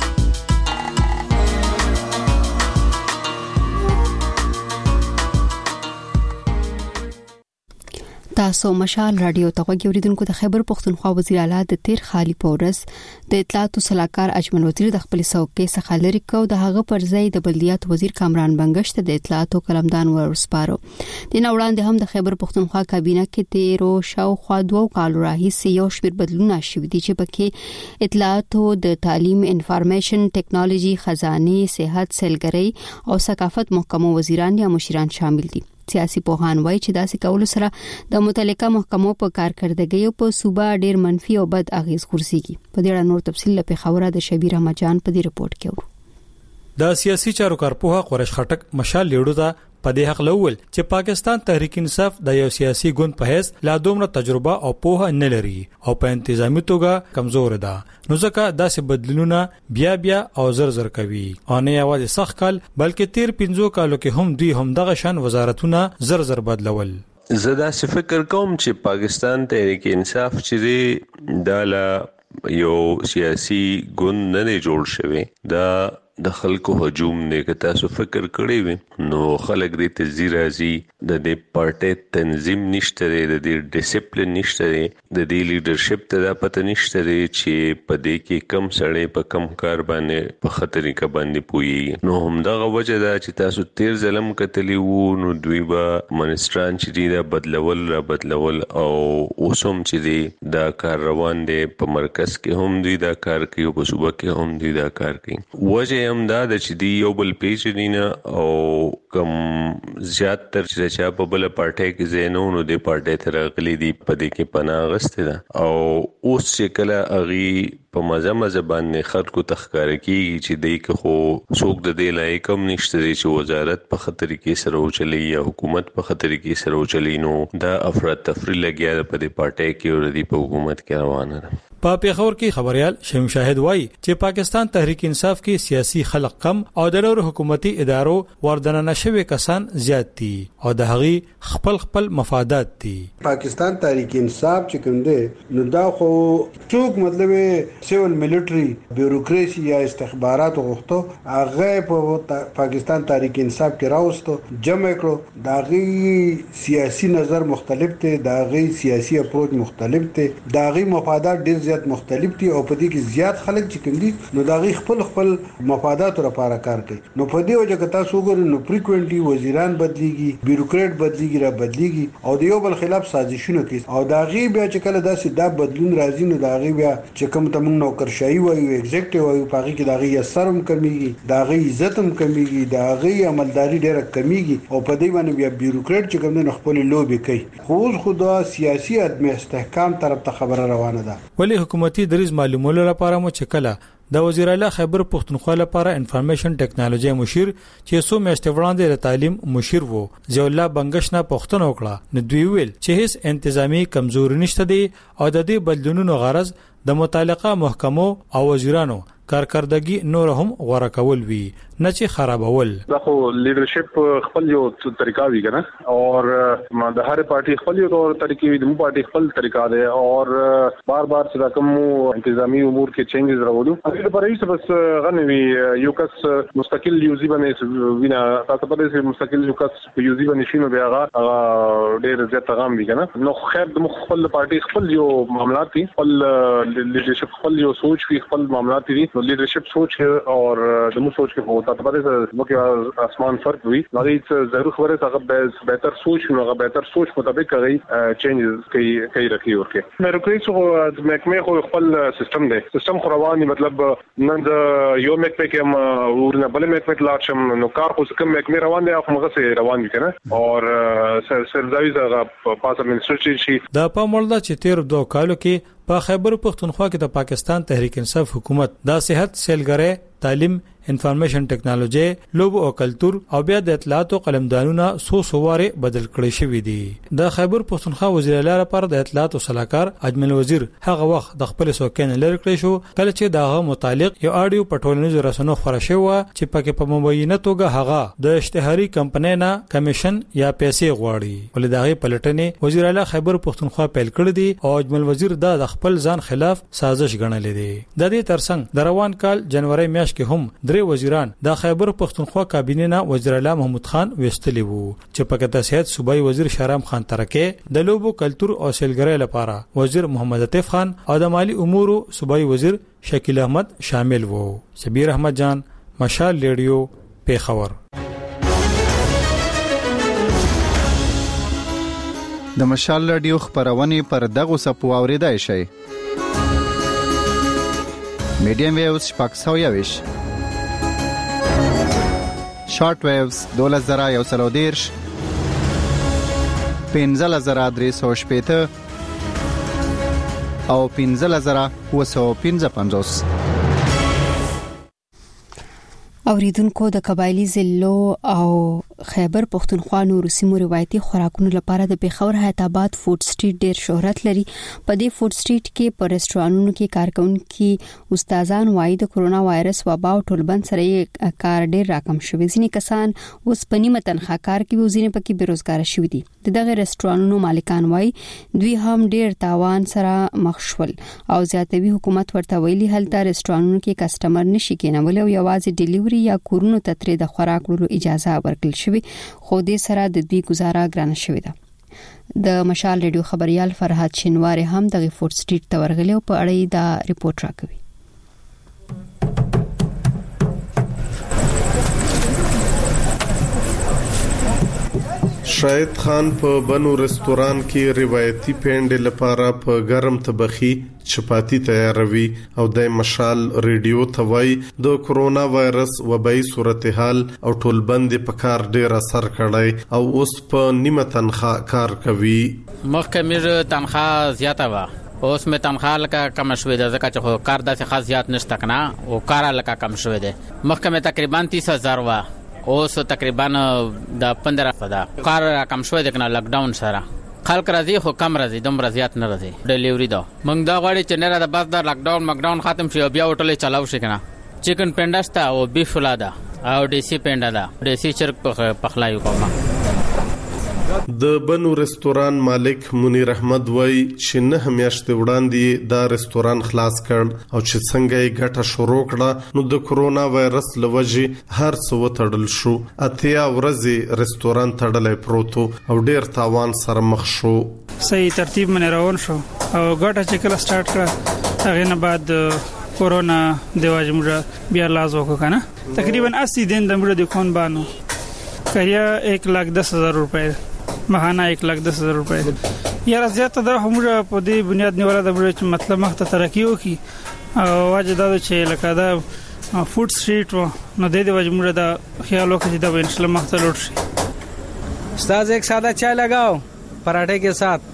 تاسو مشال رادیو ته غوږی اوریدونکو. د خیبر پختونخوا وزیر اعلی د تیر خالی پورس د اطلاعات او صلاحکار اجمل وزیر د خپل څوکۍ څخه لري کو د هغه پر ځای د بلدیات وزیر کامران بنگشت د اطلاعات او قلمدان ورسپارو. د نن وړاندې هم د خیبر پختونخوا کابینه کې تیرو شاوخوا دوه کالو راهیسې یو شمېر بدلونونه شوي دي چې پکې اطلاعات او د تعلیم، انفارمیشن ټیکنالوژي، خزانه، صحت، سیلګرۍ او ثقافت محکمو وزیران یا مشران شامل دي. سیاسي پوهان وایي چې داسې کول سره د متعلقه محکمو په کارکردګۍ او په صوبه ډیر منفي او بد اغیز غورځيږي. په دې اړه نور تفصیل په خبره د شبیر احمد جان په دې رپورت کې ورو. د سیاسي چارو کارپوه قریش خټک مشال لیړو دا په دې حق لول چې پاکستان تحریک انصاف د یو سیاسي ګوند په هیڅ لا دومره تجربه او پوهه نه لري او په انتظامی توګه کمزور ده، نو ځکه داسې بدلونونه بیا بیا او زر زر کوي او نه یوازې سخت کال بلکې تیر پنځو کالو کې هم دوی هم دغه شان وزارتونه زر زر بدلول. زه دا فکر کوم چې پاکستان تحریک انصاف چې د یو سیاسي ګوند نه جوړ شوی دا د خلکو هجوم نه که تاسو فکر کړی وي نو خلک دې تزیر راځي د دې پارټي تنظیم نشته د دې ډیسپلین نشته د دې لیډرشپ ته دا پته نشته چې په دې کې کم سړی په کم کار باندې په خطرې کا باندې پوي. نو هم دا وجه دا چې تاسو تیر ظلم کتلی وو نو دوی به منستران چې دا بدلول را بدلول او اوسم چې دی دا کار روان دی په مرکز کې هم دوی دا کار کوي او په صوبه کې هم دوی دا کار کوي. وجه هم دا د چې دی یو بل پیژنینه او کم زیات تر چې چا په بل پارټي کې زینو نو د پارټي تر غلي دی په دې کې پناه غسته ده او اوس چې کله اغي په مزه مزه باندې خلکو تخکار کیږي چې دای که خو څوک د دې لایق هم نشته چې وزارت په خطر کې سره وچلی یا حکومت په خطر کې سره وچلی نو دا افراد تفریح لګیا په دې پارټي کې او د په حکومت کې روانه ده. په پیښور کې خبريال شیم شاهد وایي چې پاکستان تحریک انصاف کې سیاسي خلق کم او د نور حکومتي ادارو وردن نشوي کسان زیات دي او د هغې خپل خپل مفادات دي. پاکستان تحریک انصاف چې کوم دی نو دا خو څوک مطلب سیول ملټری بیوروکراسي یا استخبارات غوښتو هغه په پاکستان تحریک انصاف کې راوستو جمع کړو دا غي سیاسي نظر مختلف دي دا غي سیاسي اپروچ مختلف دي دا غي مفادات ډیر مختلف دي او په دې کې زیات خلک چې کوم دي نو دا غي خپل خپل مفادات لپاره کار کوي. نو په دې وجه کې تاسو وګورئ نو فریکوئنټلی وزیران بدليږي، بیوروکرات بدليږي، را بدليږي او د یو بل خلاف سازشونه کوي او دا غي بیا چې کله داسې دا بدلون راځي نو دا غي بیا چې کوم ته موږ نوکرشاهي وایو ایگزیکټیو وایو پاږي کې دا غي اثرم کمیږي، دا غي عزتم کمیږي، دا غي عملداري ډیره کمیږي او په دې باندې بیا بیوروکرات چې کوم نه خپل لوبي کوي. خو خدا سیاسي عدم استحکام طرف ته خبره روانه ده. ولی حکومتي دریز معلومولو لپاره مو چکله د وزیر اعلی خیبر پختونخوا لپاره انفارمیشن ټیکنالوژي مشیر چې سو میاشتې وړاندې د تعلیم مشیر وو ضیاء الله بنگش نه پښتنه وکړه نو دوی ویل چې هیڅ انتظامی کمزوري نشته دی او د دې بدلونونو غرض د متعلقه محکمو او وزیرانو کارکردګي نور هم غوړه کول وی نه چې خرابول. دا خو لیډرشپ خپل یو طریقہ وی کنه اور د هر پارټي خپل یو طریقې وی د مو پارټي خپل طریقہ ده اور بار بار چې کوم انتظامی امور کې چینجز راوړو هغه لپاره یې بس غنوي یو کس مستقل یوزي باندې وینا تاسو په دې مستقل یو کس یوزي باندې شنو بیا هغه ډېر زیات پیغام وی کنه نو خیر د خپل پارټي خپل یو معاملات دي خپل لیډرشپ خپل یو سوچ وی خپل معاملات دي نو لیډرشپ سوچ اور د مو سوچ کې تاسو په دې مکه اسمان فرق وي نو ضرور خبره هغه بهتر سوچ نو هغه بهتر سوچ مطابق هغه چینجز کوي کوي راکې ورکه مې رکوي څو مکمه خو خپل سیستم دی سیستم خو رواني مطلب نن یو مکمه کې ورنه بل مکمه لارشم نو کار خو کوم مکمه روان دی هغه مغه روان دي کنه اور سرزاوی هغه پاسه منسټری شي د پامولدا چې تیر دوه کالو کې په خیبر پختونخوا کې د پاکستان تحریک انصاف حکومت د صحت سیلګری تعلیم انفارمیشن ټیکنالوژي لوب او کلچر او بیا د اطلاعات او قلمدانونه سو سواره بدل کړی شوې دي د خیبر پختونخوا وزیر اعلی لپاره د اطلاعات او صلاحکار اجمل وزیر هغه وخت د خپل سوکین لری کړی شو کله چې دغه متعلق یو اډیو پټولنیز رسنو خبره شو چې پکې په مبینه توګه هغه د اشتهاري کمپنۍ نه کمیشن یا پیسې غواړي ولې دغه پلټنې وزیر اعلی خیبر پختونخوا پیل کړی دي او اجمل وزیر د خپل ځان خلاف سازش ګڼلې دي د دې ترڅنګ د روان کال جنوري میاشت کې هم درې وزیران د خیبر پختونخوا کابینه نه وزیر اعلی محمود خان وستلی وو چې په کته صحت صوبایي وزیر شهرام خان ترکه د لوبو کلچر او سیلګری لپاره وزیر محمد عطیف خان او د مالی امور صوبایي وزیر شکیل احمد شامل وو. شبیر احمد جان مشال ریډیو پیښور. د مشال رادیو خبرونه پر دغه سپو اوریدای شي میډیم ویوز شپږ سوه یویش شارټ ویوز دوله زره یو سل او دېرش پنځه زره درې سوه شپېته او پنځه زره اووه سوه پنځه پنځوس. اوریدونکو د قبایلی ضلعو او خیبر پختونخوا نورو سیمو روایتي خوراکونو لپاره د پیښور حیات آباد فود سټریټ ډیر شهرت لري. په دې فود سټریټ کې په رستورانونو کې کارکونکو استادان وايي د کرونا وایرس وبا او ټولبند سره کار ډیر راکم شوی. ځینې کسان اوس په نیمه تنخواه کار کوي او ځینې پکې بیروزګار شوي دي. دغه رستورانونو مالکان وايي دوی هم ډیر تاوان سره مخ شول او زیاتوي حکومت ورته ویلي هلته رستورانونو کې کسٹمر نشي کېنول او یوازې ډیلیوري یا کورونو ته ترې د خوراک وړلو اجازه ورکړل شوې خو دې سره د دوی گزاره ګرانه شوې ده. د مشال ریډیو خبريال فرحات شینواری هم د فود سټریټ ته ورغلی او په اړه یې دا ریپورت راکوي. شاهد خان په بنو رستوران کې روایتي پینډ لپاره په ګرم طبخي چپاتی تیاروي او د مشال ریډیو توای د کرونا وایرس وبای صورتحال او ټولبند په کار ډیر اثر کړای او اوس په نیمه تنخواه کار کوي. مخکې مې تنخواه زیاته و اوس مې تنخواه لکه کم شوې ده ځکه چې کار داسې خاص زیات نشته کنه او کار لکه کم شوې ده. مخکې مې تقریبا تیس هزار و اوس تقریبا د پندرہ ده کار کم شوې ده کنه لاک ډاون سره خلک راځي خو کم راځي دومره زیات نه راځي. ډیلیوري دا موږ دا غواړي چې نه را د بس د لاک ډاون مک ډاون ختم شي بیا هوټل چلاو شي کنه. چکن پینډاستا او بیف ولادا او دیسی پینډا دا دیسی چرګ پخلایو کومه. د بنو رستوران مالک منیر احمد وای چې نه میاشتې وړاندې دا رستوران خلاص کړ او چې څنګه یې ګټه شروع کړه نو د کرونا وایرس لوجې هر څه وتړل شو. اتیا ورځې رستوران تړلې پروتو او ډیر تاوان سره مخ شو. صحیح ترتیب باندې روان شو او ګټه چې کله سٹارټ کړه هغه نه بعد کورونا دیواج موږ بیا لاز وکړ کنه تقریبا اسی دن د موږ د کون بانو کریا ایک لاکھ دس ہزار روپے ماهانه ایک لاکھ دس ہزار روپے یاره زیاته دا همغه په دې بنیاد نیوله د بل مطلب مخته ترقی وکي او واجب دا چې لکه دا فود سټریټ نو د دې وجموره دا خیال وکړي دا ان شاء الله مخته لوټ شي. استاد ایک سادہ چائے لگاؤ پراٹھے کے ساتھ.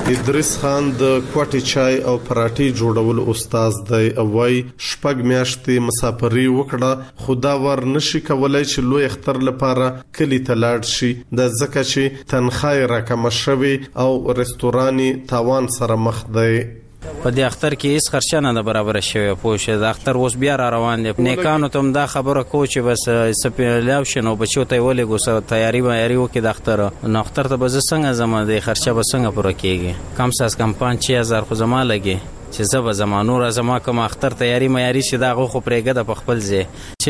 ادریس خان د کوټي چای او پراټي جوړول استاد دی او وايي شپږ میاشتې مسافري وکړه خدا ور نشي کولای چې لوی اختر لپاره کلی تلاړ شي د ځکه چې تنخواه راکم شوي او رستوراني تاوان سره مخ دی. په دې اختر کې هیڅ خرچه نه برابر شوی پوه د اختر اوس بیا را روان دي نیکانو ته دا خبره کو چې بس سپیلاو شنو بچو ته ولې ګوسه تیاری مېری وکي د اختر نو اختر ته بز څنګه زما د خرچه به څنګه پوره کیږي کم ساس کم پانچ شش هزار خو زما لګي چې زب زمانو را زما کوم اختر تیاری مېری شي دا غو خو پرېګه د خپل ځای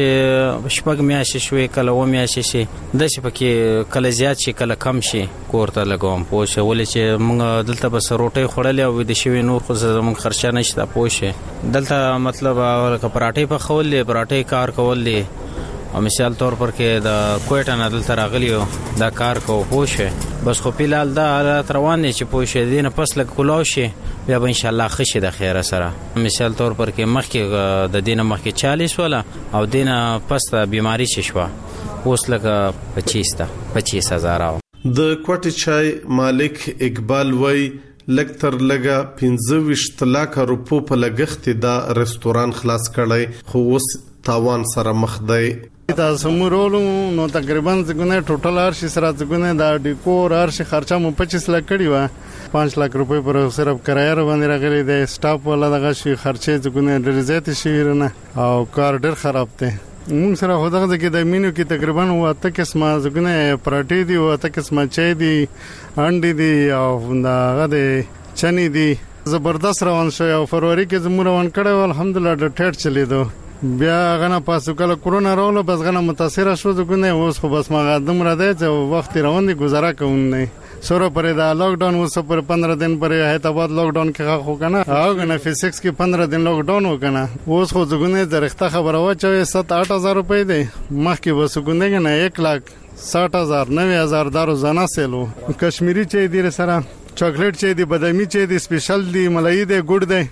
چې شپږ میاشتې شوي کله و میاشتې شي د شي پکې کله زیات شي کله کم شي کوړه لګوم پوه شو ولې چې موږ دلته بس روټي خړلې او د شوي نور خو زموږ خرچه نشته پوه شو دلته مطلب پراټې په خولې پراټې کار کولې او مثال طور پر کې د کوټه نه دلته راغلیو دا کار کو پوه شو بس خو پیلال دا حالت روان دي چې پوه شو دینه پس لک کلاو شي بیا به ان شاء الله خشي د خیره سره مثال طور پر کې مخکې د دینه مخکې چالیس ولا او دینه پس د بیماری ششوا اوس لکه پچیس تا پچیس هزار د کوټي چای مالک اقبال وای لکتر لگا پنځه ویشت لک روپو په لګښت دا رستوران خلاص کړی خو اوس تاوان سره مخ دی. تاسو مرولو نو تقریبا څنګه ټوټل ارشي سره څنګه دا ډیکور ارشي خرچه مو پچیس لک کړی و پانچ لک روپے پر صرف کرایه باندې راغلی دی سټاف ولا دغه شي خرچه څنګه ډیر زیات شي نه او کار ډیر خراب دی موږ سره خو دغه کې د مینو کې تقریبا واته قسمه څنګه پراټي دی واته قسمه چای دی انډي دی او دغه دی چني دی زبردست روان شو او فروری کې زموږ روان کړو الحمدلله د ټیټ چلیدو بیا غنه پاسو کله کورونا راولو بس غنه متاثر شو دغه اوس خو بس ما قدم را دی چې وخت روان دي گزاره کوم نه سره پر دا لاک ډاون اوس پر پندرہ دن پر حیدرآباد لاک ډاون کې خو کنه او غنه فزکس کې پندرہ دن لاک ډاون وکنه اوس خو دغه درخته خبره و چې سات آٹھ ہزار روپے دی مخکې وسګونده کنه ایک لاکھ ساٹھ ہزار نوے ہزار دارو زنا سیلو کشمیری چای دی سره چاکلیټ چای دی بادامي چای دی سپیشل دی ملای دی ګډ دی.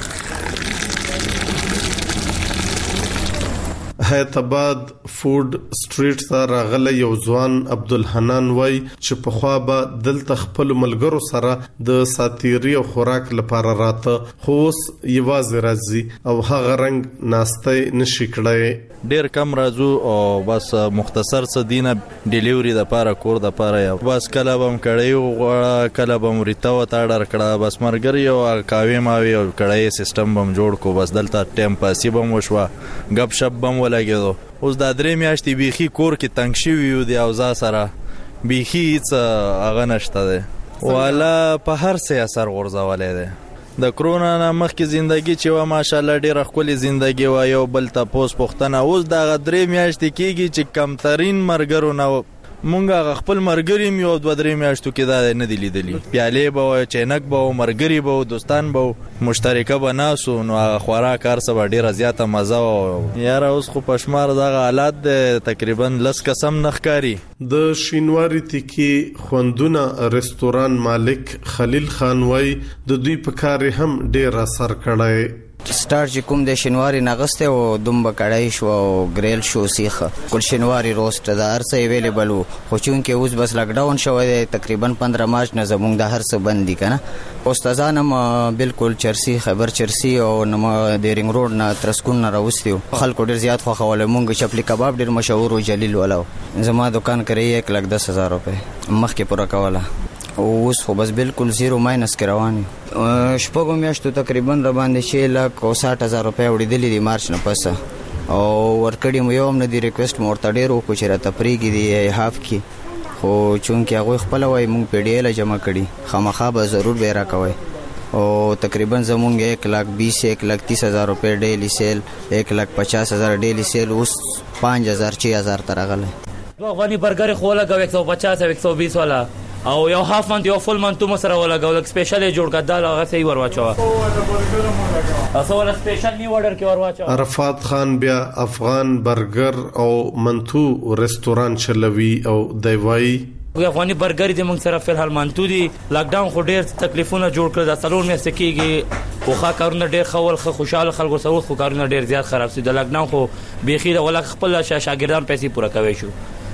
حیدرآباد فود سټریټ ته راغلی یو ځوان عبدالحنان وای چې په خوا به دلته خپل ملګرو سره د ساتيري او خوراک لپاره راته خو اوس یوازې راځي او هغه رنګ ناشته نشي کړای ډیر کم راځو او بس مختصر څه دینه ډیلیوري د پاره کور د پاره بس کله بم کړی کله بم ریته و تا ډر کړه بس مرګري او کاوي ماوي او کړای سیستم بم جوړ کو بس دلته ټیم پاسي بم وشوا غب شپ بم ولګیدو اوس د درې میاشتې بيخي کور کې تنگ شوی یو دی او ځا سره بيخي څه اغه نشته دی والا په هر څه اثر ورزولې دی د کرونا نه مخکې زندگی چې وا ماشاءالله ډیره خولي زندگی و یو بل ته پوس پختنه اوس د غدرې میاشتې کېږي چې کمترین مرګرو نه مونږه خپل مرګري یو د درې میاشتو کې دا نه دی لیدلی پیاله به چینک به مرګري به دوستان به مشترکه بناسو نو خوراک کار سره ډیره زیاته مزه او یاره اوس خو پښمار دغه حالات تقریبا لس قسم نخکاری. د شینواری تکی خوندونه رستوران مالک خلیل خان وای د دوی په کار هم ډیر اثر کړی سٹار چې کوم د شینواری نغسته او دومبه کړای شو او ګریل شو سیخه کل شینواری روست د هرڅه اویلیبل خو چون کې اوس بس لاک ډاون شو دی تقریبا پندرہ مارچ نه زموږ د هرڅه بند دي کنه استادانم بالکل چرسی خبر چرسی او نو د رینګ روډ نه ترسکون نه راوستیو خلکو ډیر زیات خو خوله مونږ چپلی کباب ډیر مشهور او جلیل ولاو زما دکان کوي ایک لاکھ دس ہزار روپے مخکې پورا کوله اوس خو بس بالکل زیرو ماینس کې روان شپږو میاشتو تقریبا را باندې شي لاک او ساٹھ هزار روپے وړي دي مارچ نه پس او ورکړی مو یو هم نه دی ریکوست مورته ډیر وکړو چې را تفریګ دی هاف کې خو چونکه هغه خپل وای مونږ پی ډی ال جمع کړي خامخا به ضرور به را کوي او تقریبا زمونږ ایک لاکھ بیس ایک لاکھ تیس ہزار روپے ډیلی سیل ایک لاکھ پچاس ہزار ډیلی سیل اوس پانچ ہزار چھ ہزار تر غله دو افغاني برګر خو لګو ایک سو پچاس او ایک سو بیس والا او یو هاف منت یو فول منت مو سره ولا غو سپیشل جوړ کړه هغه صحیح ورواچو تاسو ولا سپیشل نی order کې ورواچو. عرفات خان بیا افغان برګر او منتو رستوران چلوي او دیوای افغاني برګر دې موږ سره فلحال منتو دي لاک ډاون خو ډیر تکلیفونه جوړ کړل د څلور میاشتې کېږي خو ښه کارونه ډیر خول خو خوشاله خلکو سره خو کارونه ډیر زیات خراب سي د لاک ډاون خو بيخي د ولا خپل شاګردان پیسې پوره کوي شو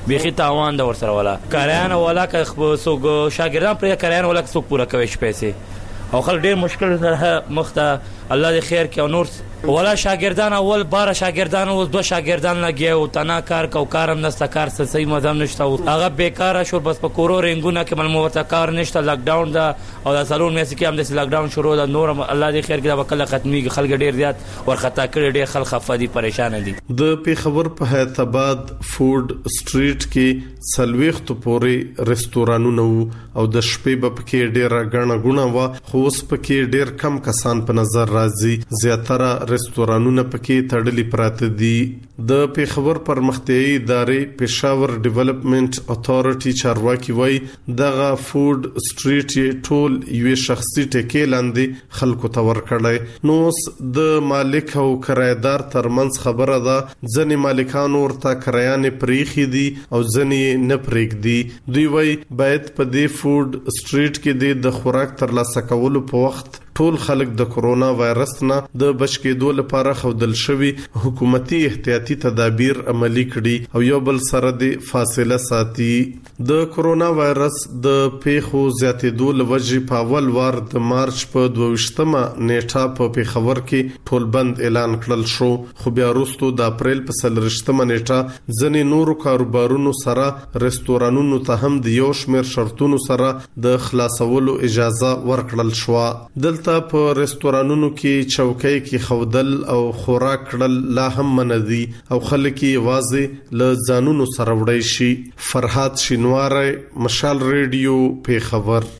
بيخي تاوان د ورسره ولا کاریان ولا که څوک شاګردان پر کاریان ولا څوک پورا کوي پیسې او خل ډیر مشکل سره مخته الله دې خیر کې او نور ولا شاګردان اول بار شاګردان او دو شاګردان لګي او تنا کار کو کارم نستا کار څه صحیح مزام نشته او هغه بیکاره شو بس په کورو رنگونه کې مل موته کار نشته لاک ډاون دا او د سالون مې سکه هم د لاک ډاون شروع دا نور الله دې خیر کې دا وکړه ختمي خلک ډیر زیات ورختا کړي ډیر خلک خفادي پریشان دي د پیښور په حیات آباد فود سټریټ کې سلويخت پوري رستورانونه او د شپې په کې ډیر غڼه غونه وا خو اوس په کې ډیر کم کسان په نظر راځي زیاتره رستورانونه پکې تړلي پراته دي د پیښور پرمختیايي ادارې پېښور ډیولپمنٹ اتھارټي چارواکي وای دغه فود سټریټ ټول یو شخصي ټکی لاندې خلکو ته ورکړی نو د مالک او کرایدار ترمنځ خبره ده ځنې مالکان ورته کرایانې پریخي دي او ځنې نه پریږدي دوی وای باید په دې فود سټریټ کې د خوراک ترلاسه کولو په وخت ټول خلک د کورونا وایرس نه د بچ کېدو لپاره خودل شوی حکومتي احتیاطي تدابیر عملي کړي او یو بل سره د فاصله ساتي د کورونا وایرس د پیښو زیاتېدو لوجې په اول وار د مارچ په دوه-ویشتمه نیټه په پیښور کې ټول بند اعلان کړل شو خو بیا وروسته د اپریل په څلورشتمه نیټه ځنې نورو کاروبارونو سره رستورانونو ته هم د یو شمېر شرطونو سره د خلاصولو اجازه ورکړل شو دلته په رستورانونو کې چوکۍ کې خودل او خوراک کړل لا هم مندي او خلک یې واځي ل ځانونو سره وړي شي فرحات شینواره مشال ریډیو پیښور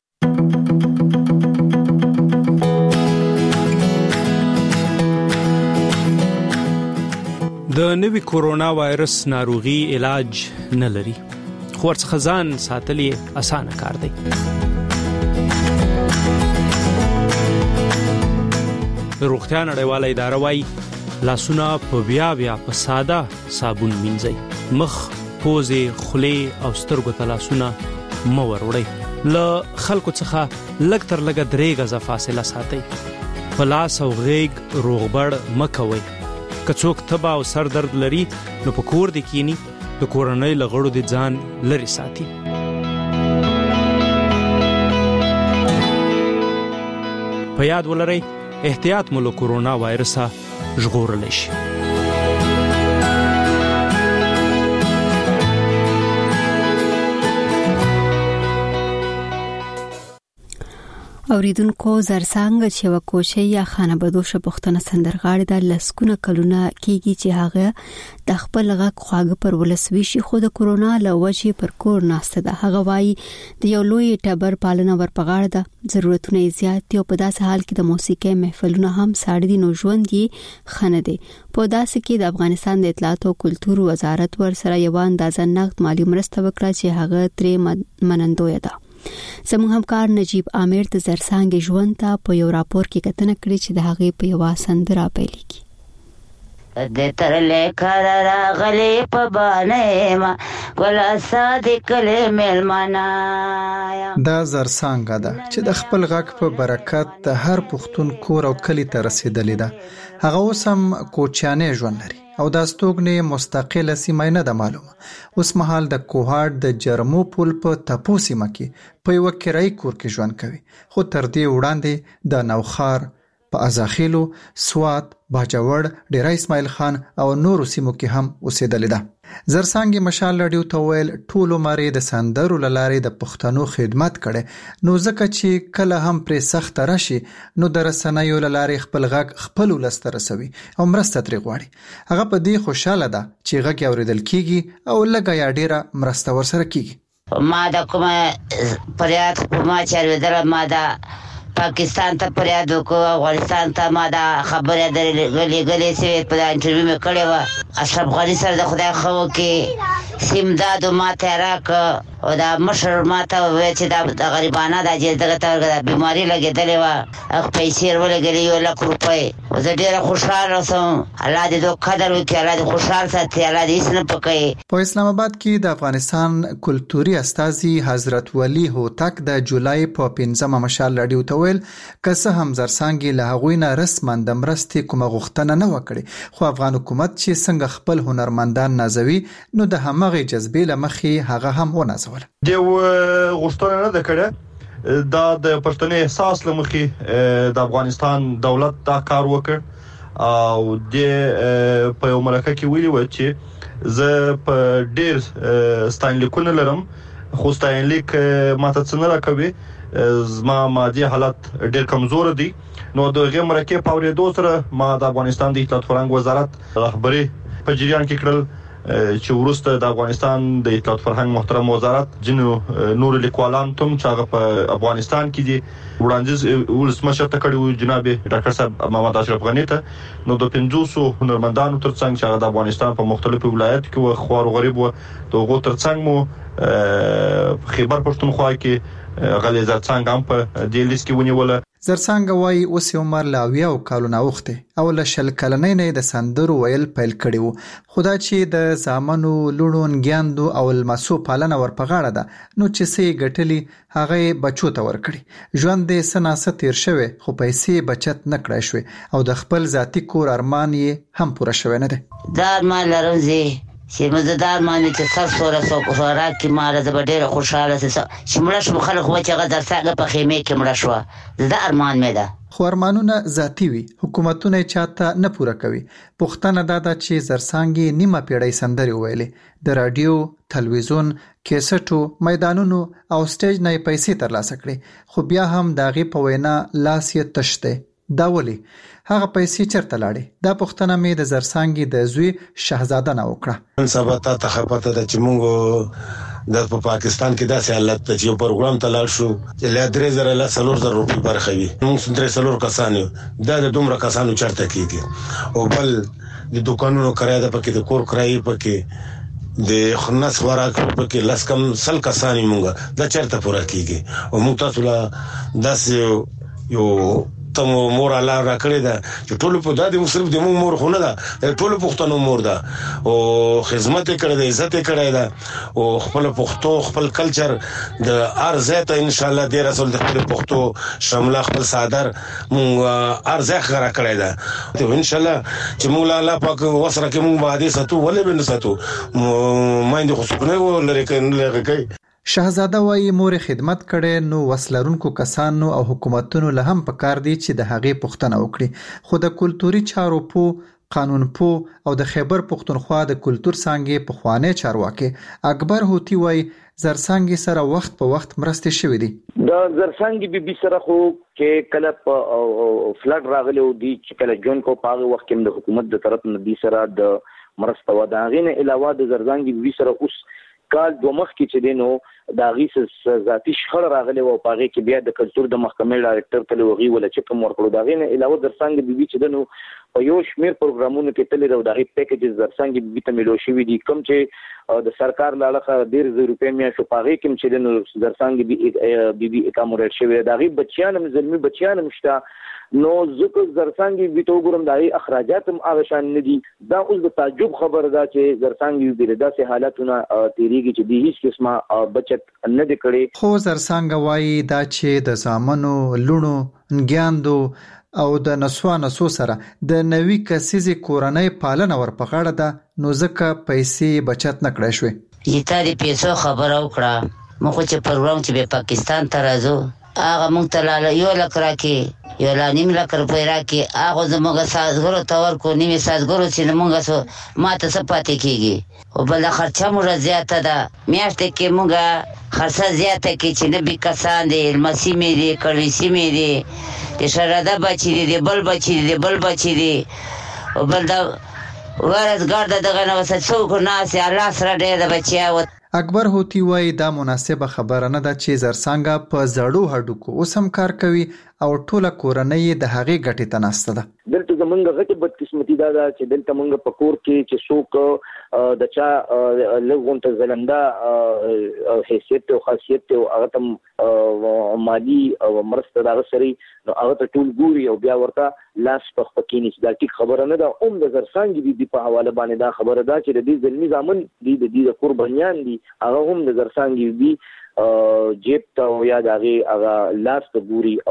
د نوي کورونا وایرس ناروغي علاج نه لري خو ورڅخه ځان ساتلې اسانه کار دی روغتیا نړیواله اداره وايي لاسونه په بیا بیا په ساده صابون مینځئ مخ پوزې خولې او سترګو ته لاسونه مه وروړئ له خلکو څخه لږ تر لږه درې غزه فاصله ساتئ په لاس او غېږ روغبړ مه کوئ که څوک تبه او سر درد لري نو په کور دې کینی د کورنۍ له غړو دې ځان لرې ساتي په یاد ولرئ احتیاط مو له کورونا وایرسه ژغورلی شي اوریدونکو زرڅانګه چې وکوچي یا خانه بدوش پښتنه سندرغاړي د لسکونه کلونه کیږي چې هغه د خپل غږ خواږه پر ولسوي شي خو د کورونا لوجې پر کور ناشته ده هغه وایي د یو لوی ټبر پالنه ورپغاړه ده ضرورتونه زیات دي او په داسې حال کې د موسیقي محفلونه هم ساړه دي نو ژوند یې خنه دي په داسې کې د افغانستان د اطلاعات او کلتور وزارت ور سره یو اندازه نقد مالی مرسته وکړه چې هغه ترې منندوی ده زموږ همکار نجیب عامر د زرڅانګې ژوند ته په یو راپور کې کتنه کړې چې د هغې په یو سندره پیل کړي د تر لیکر راغلی په باندې ما ګل صادق له ملمانا دا زرڅانګه ده چې د خپل غږ په برکت د هر پښتون کور او کلی ته رسیدلې ده هغه اوس هم کوچیانه ژوند لري او دا ستوګنې مستقله سیمه نه ده معلومه اوس مهال د کوهاټ د جرمو پل په تپو سیمه کې په یو کرای کور کې ژوند کوي خو تر دې وړاندې د نوخار په ازاخیلو سوات باجوړ ډیرا اسماعیل خان او نورو سیمو کې هم اوسېدل ده زرڅانګې مشال رادیو ته ویل ټول عمر د سندرو لارې د پښتنو خدمت کړي نو ځکه چې کله هم پر سخت راشي نو د رسنیو لارې خپل غږ خپل ولست رسوي او مرسته ترې غواړي هغه په دې خوشاله ده چې غږ اوریدل کیږي او لږه یا ډیره مرسته ورسره کیږي ما د کومه پریاد په ما چاروي ما د پاکستان ته پریاد وکړو افغانستان ته ما دا خبره درلګلې غلې سي په انټرویو مې کړې و اشرف غنی سره د خدای خو کې سیمداد ما ته راک او دا مشر ما ته وې چې دا غریبانه د جې دغه تر بیماری لګېدلې و هغه پیسې ورلګلې یو لک روپۍ او زه ډېر خوشاله سوم الله دې دوه قدر وکړي الله دې خوشاله ساتي الله دې هیڅ نه پکې په اسلام آباد کې د افغانستان کلتوري استاذي حضرت ولی هوتک د جولای په پنځمه مشال رادیو ته ویل که هم زرڅانګې له هغوی نه رسما د مرستې کومه غوښتنه نه وکړي خو افغان حکومت چې څنګه خپل هنرمندان نازوي نو د همغه همغه جذبې لمخې هغه هم ونازول. دی غوښتنه نه ده کړې دا د پښتني احساس لمخې د افغانستان دولت دا کار وکړ او د په یو مرکه کې ویلي و چې زه په ډېر ستاینلیکونه لرم خو ستاینلیک ماته څه نه راکوي زما مادي حالت ډېر کمزور دي نو د هغې مرکې په اورېدو سره ما د افغانستان د اطلاعات فرهنګ وزارت رهبري په جریان کې کړل چې وروسته د افغانستان د اطلاعات فرهنګ محترم وزارت جنو نور لیکوالان تم چې هغه په افغانستان کې دي وړاندیز ولسمشر ته کړی جناب ډاکټر صاحب محمد اشرف غنی ته نو د پنځوس هنرمندانو ترڅنګ چې هغه د افغانستان په مختلفو ولایتو کې و خوار غریب و دغه ترڅنګ مو خیبر پښتونخوا کې غلیظه څنګه هم په دې لیست کې ونیول. زرڅانګه وایي اوس عمر لا اویا او کالونه اوخته او له شل کلنۍ نه د سندرو ویل پیل کړي وو خو دا چې د زامنو لونون ګیاندو او المسو پالنه ورپغاړه ده نو چې سې ګټلي هغه بچو ته ورکړي ژوند دې سناسه تیر شوه خو پیسې بچت نه کړای شوه او د خپل ذاتی کور ارمان یې هم پوره شوه نه ده. دا ارمان لرم زی چې مزدار مانه چې سر سوره سو کو راکې ماره د ډېر خوشاله سه چې مړ شو خلک و چې غدر څنګه په خیمه کې مړ شو د ارمان مې ده خو ارمانونه ذاتی وي حکومتونه چاته نه پوره کوي. پښتنه دا ده چې زرڅانګي نیمه پیړۍ سندري ویلې د رادیو تلویزیون کیسټو میدانونو او سټیج نه پیسې ترلاسه کړي خو بیا هم داغي په وینا لاس یې تشته دا ولي هغه پیسې چرته لاړې دا پښتنه مې د زرڅانګي د زوی شهزاده نه وکړه. نن سبا ته تخپته د چمونګو د په پاکستان کې داسې حالت ته چې پروګرام ته لاړ شو چې له درې زره له څلور زره روپۍ برخوي موږ درې څلور کسان یو دا د دومره کسانو چرته کیږي او بل د دکانونو کرایه ده پکې د کور کرایه پکې د خناس خوراک پکې لاس کم سل کسان مونږه دا چرته پوره کیږي او موږ تاسو لا داسې یو تم مور الله را کړی دا چې ټول په دادی مصرف د مور مور خونه ده ټول پښتنو مور ده او خدمت کړی ده عزت کړی ده او خپل پښتو خپل کلچر د ارزه ته ان شاء الله د رسول د خپل پښتو شامل خپل صادر مونږ ارزه غره کړی ده ته ان شاء الله چې مونږ الله پاک وسره کې مونږ باندې ساتو ولې بنه ساتو ماینده خو څنګه ولري کنه کوي. شهزاده وایي مور خدمت کړي نو وسلرونکو کسانو او حکومتونو له هم پکار دي چې د هغې پوښتنه وکړي خو د کلتوري چارو پو قانون پو او د خیبر پښتونخوا د کلتور څانګې په خوانه چارواکي اکبر هوتی وایي زرڅانګي سره وخت په وخت مرستې شوې دي. د زرڅانګي بي بي سره خو کې کله په فلډ راغلی او دي چې کله جون کو پاغه وخت کې د حکومت د طرف نه دي سره د مرسته و دا غینه علاوه د زرڅانګي بي بي سره اوس کال دوه مخ کې چې دینو د غیس ذاتی شخړه راغلی او پاغه کې بیا د کلتور د محکمې ډایرکټر کله وغي ولا چې کوم ورکړو دا غینه علاوه زرڅانګي بي بي چې دنو په یو شمیر پروګرامونو کې تللی راو دغه پیکیج زرڅانګي بي بي ته ملو شوی دي کوم چې د سرکار لاله ډیر زر روپے میا شو پاغه کې چې دنو زرڅانګي بي بي اکامورټ شوی دغه بچیان زلمی بچیان مشتا نو ځکه زرڅانګي بي تو ګورم دای اخراجات هم هغه شان ندي دا اوس د تعجب خبر ده چې زرڅانګي بي د داسې حالاتونه تیریږي چې د هیڅ قسمه بچت نه دي کړي. خو زرڅانګ وایي دا چې د زامنو لونو ګیاندو او د نسوا نسو سره د نوي کسيزي کورنۍ پالنه ورپغړه ده نو ځکه پیسې بچت نه کړې شوې. یته د پیسو خبر او کړه مخ چې پروګرام چې به پاکستان ته راځو هغه مونږ ته لاله یو لک راکې یو لا نیم لک روپۍ راکې هغه زموږ سازګرو ته ورکو نیمې سازګرو چې مونږ سو ماته څه پاتې کېږي او بل خرچه مو زیاته ده میاشتې کې مونږ خرڅه زیاته کې چې نه بي کسان دي المسی مې دي کړوسی مې دي د شراده بچی دي بل بچی دي بل بچی دي او بل دا ورځ ګرد دغه نو څوک ناس الله سره ډېر بچیا و. اکبر هوتی وایي دا مناسبه خبره نه ده چې زرڅانګه په زړو هډوکو اوسم کار کوي او ټوله کورنۍ د هغې ګټې ته ناسته ده. دلته زمونږ غټه بدقسمتي دا ده چې دلته مونږ په کور کې چې څوک د چا لږونته زلنده حیثیت او خاصیت او هغه تم مالی او مرسته دا سری نو هغه ته ټول ګوري او بیا ورته لاس په خپکینی دا ټیک خبره نه ده. اوم د زرڅانګي بي په حواله باندې دا خبره ده چې د دې ځلمي ځامن دي د دې د قربانیان دي هغه هم د زرڅانګي بي جیب ته یا دغه هغه لاس ته ګوري او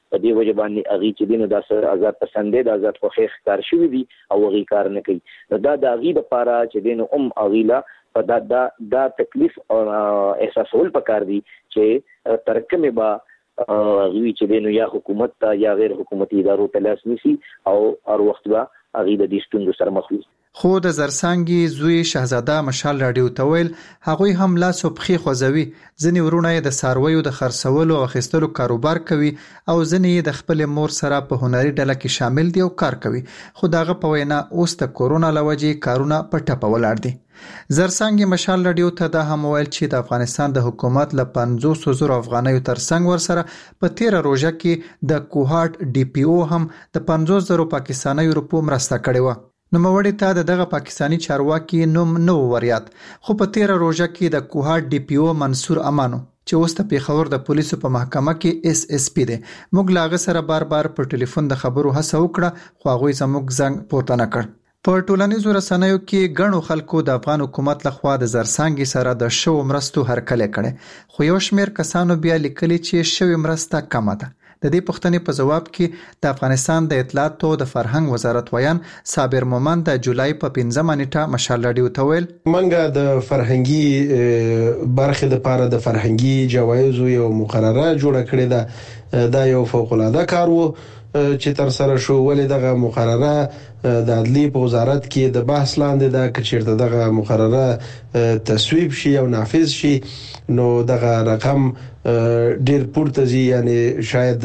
په دې وجه باندې اغي چې دینو د آزاد پسندې د آزاد خوخي ښکار شوی دي او اغي کار نه کوي. دا د اغي لپاره چې دینو ام اغیلا په دا دا دا تکلیف او احساسول پکار دي چې ترکمه با اغي چې دینو یا حکومت ته یا غیر حکومتي ادارو ته لاس نیسي او هر وخت با اغي د دې ستوندو سره مخ وي. خو د زرسانګي زوی شهزاده مشال رادیو تویل هغوی هم لاس او پخې خوځوي. ځنې ورونه د سارویو د خرڅولو او اخیستلو کاروبار کوي او ځنې د خپل مور سره په هنري ډله کې شامل دي او کار کوي. خو داغه په وینا اوس د کورونا لوجې کارونه په ټپه ولاړ دي. زرسانګي مشال رادیو ته دا هم ویل چې د افغانستان د حکومت له پنځوس زره افغانیو ترڅنګ ورسره په تیر روزه کې د کوهاټ ډي پی او هم د پنځوس زره پاکستاني روپو مرسته کړې و. نو موري ته د دغه پاکستانی چارواکي نوم نو وریاد، خو په تیر روزه کې د کوهاټ ډي پی او منصور امانو چې اوس ته پیښور د پولیسو په محکمه کې اس اس پی دی، موږ لاغه سره بار بار په ټلیفون د خبرو هڅه وکړه خو هغه زموږ زنګ پورته نه کړ. په ټولنیزو رسنیو کې ګڼو خلکو د افغان حکومت لخوا د زرسانګي سره د شو مرستو هرکله کړي، خو یو شمیر کسانو بیا لیکلي چې شوی مرسته کمه ده. د دې پوښتنې په جواب کې د افغانستان د اطلاعات او د فرهنګ وزارت ویان صابر مومن د جولای په پنځمه نیټه مشال رادیو ته ویل منګه د فرهنګي برخه د پاره د فرهنګي جوایز یو مقرره جوړه کړې ده. دا یو فوق العاده کار وو چې تر سره شو، ولې دغه مقرره د عدلی په وزارت کې د بحث لاندې ده چې چیرته دغه مقرره تصویب شي او نافذ شي نو دغه رقم ډیر پورته زی، یعنی شاید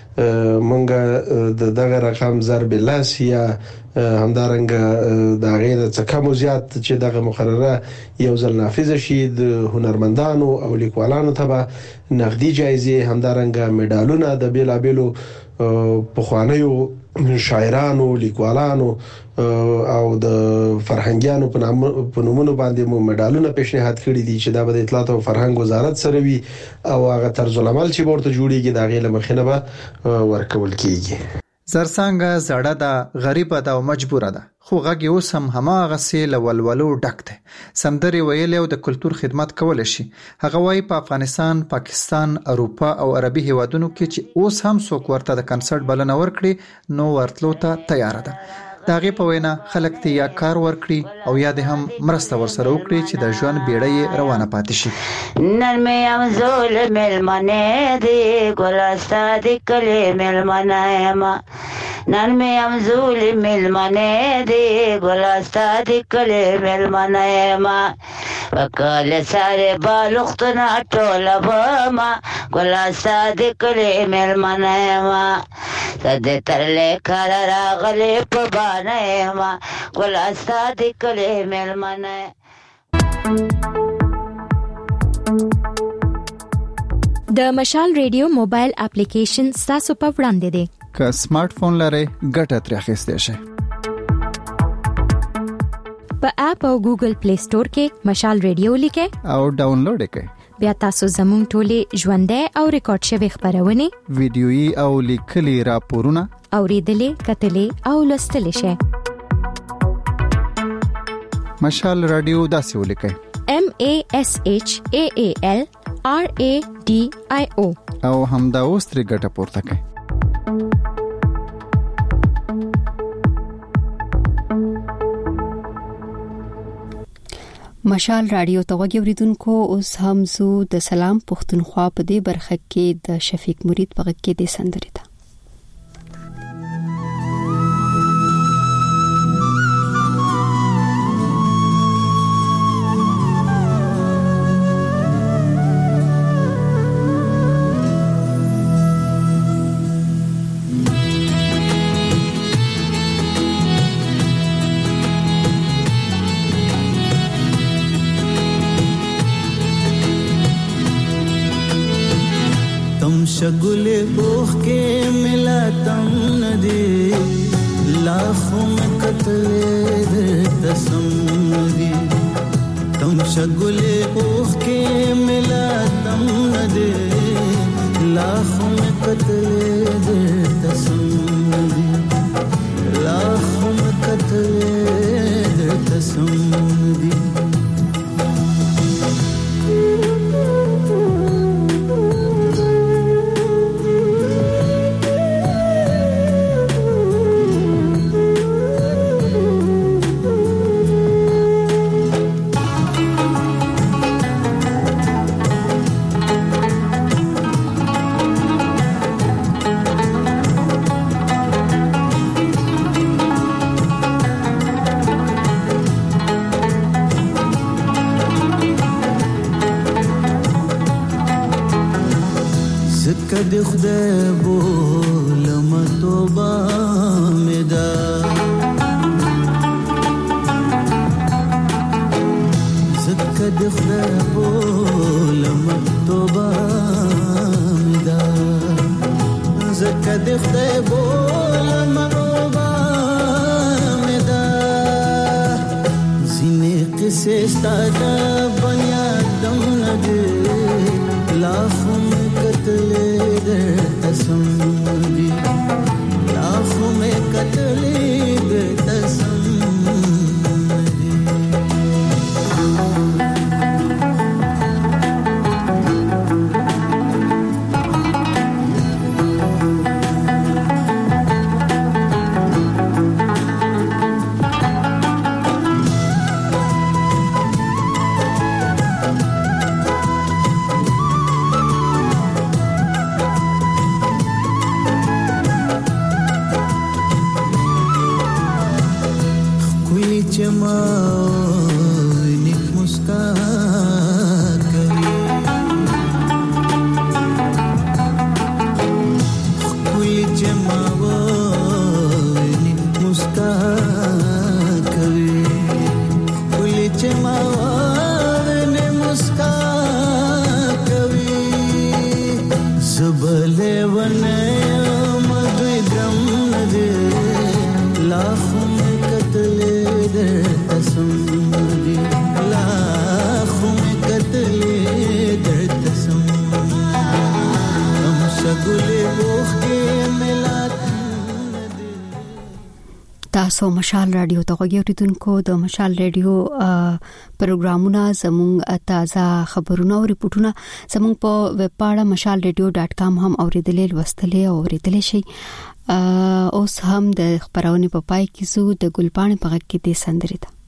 منګه د دغه رقم ضرب لاس یا همدارنګه د غیر څخه کم زیات چې دغه مقرره یو ځل نافذ شي د هنرمندانو او لیکوالانو ته نقدي جایزې همدارنګه میډالونه د بیلابیلو پخوانیو شاعرانو لیکوالانو او د فرهنګیانو په نومونو باندې مو میډالونه پیشنهاد کړي دي چې دا به د اطلاعات او فرهنګ وزارت سره وي او هغه طرز العمل چې ورته جوړیږي دا غیله مخینه به ورکول کیږي. زرسانګه زړه ده، غریبه ده او مجبوره ده، خو غږ اوس هم هماغه سي لولولو ډک ده. سندري ویل او د کلچر خدمت کول شي. هغه وايي په افغانستان، پاکستان، اروپا او عربي هیوادونو کې چې اوس هم څوک ورته د کنسرت بلنه ورکړي نو ورتلو ته تیار ده. داغه په وینا خلک ته یا کار ورکړي او یا د هم مرسته ورسره وکړي چې د ژوند بیړۍ روانه پاتې شي. نن مې ام زول ملمنه دی ګلاستا دی کله ملمنه ما نن مې ام زول ملمنه دی ګلاستا دی کله ملمنه ما وکاله ساره بالختنا ټوله بما ګلاستا دی کله ملمنه ما د ترلې کار راغلې په باندې ما ګلاستا دی کله ملمنه. د مشال ریډیو موبایل اپلیکیشن تاسو په وړاندې دی. که سمارټ فون لرئ ګټه ترې اخیستئ شئ. په اپ او ګوګل پلی سٹور کې مشال ریډیو لیکئ او ډاونلوډ یې کړئ. بیا تاسو زموږ ټولې ژوندۍ او ریکارډ شوي خبرونه، ویډیويي او لیکلي راپورونه اوریدلې، کتلې او لوستلې شئ. مشال رادیو داسې ولیکئ: M A S H A A L R A D I O او همدا اوس ترې ګټه پورته کړئ. مشال رادیو ته وګوریدونکو اوس هم زو د سلام پښتونخوا په دې برخه کې د شفیق مرید په غږ کې د سندرې ده. शगुले ओख के मिला तम नदी लाखों में कतले तसम नदी तुम शगुले ओख के मिला तम नदी लाखों में कतले तसम नदी लाखों में कतले तसम नदी. د خدای بولم توبه مې ده زکه د خدای بولم توبه مې ده زکه د خدای بولم توبه مې ده ځینې قصې ستا د بنیادم نه دي लाखों में कत्ले दर्द समझी लाखों में कत्ले दर्द समझी تاسو مشال رادیو ته غوړیدونکو د مشال رادیو پروګرامونه زموږ تازه خبرونه او ریپورتونه زموږ په ویب پاڼه مشال رادیو ډاټ کام هم اوریدلې لوستلې او اوریدلې شي اوس هم د خبرونه په پای کې زو د ګلپاڼې په غږ کې د سندري ده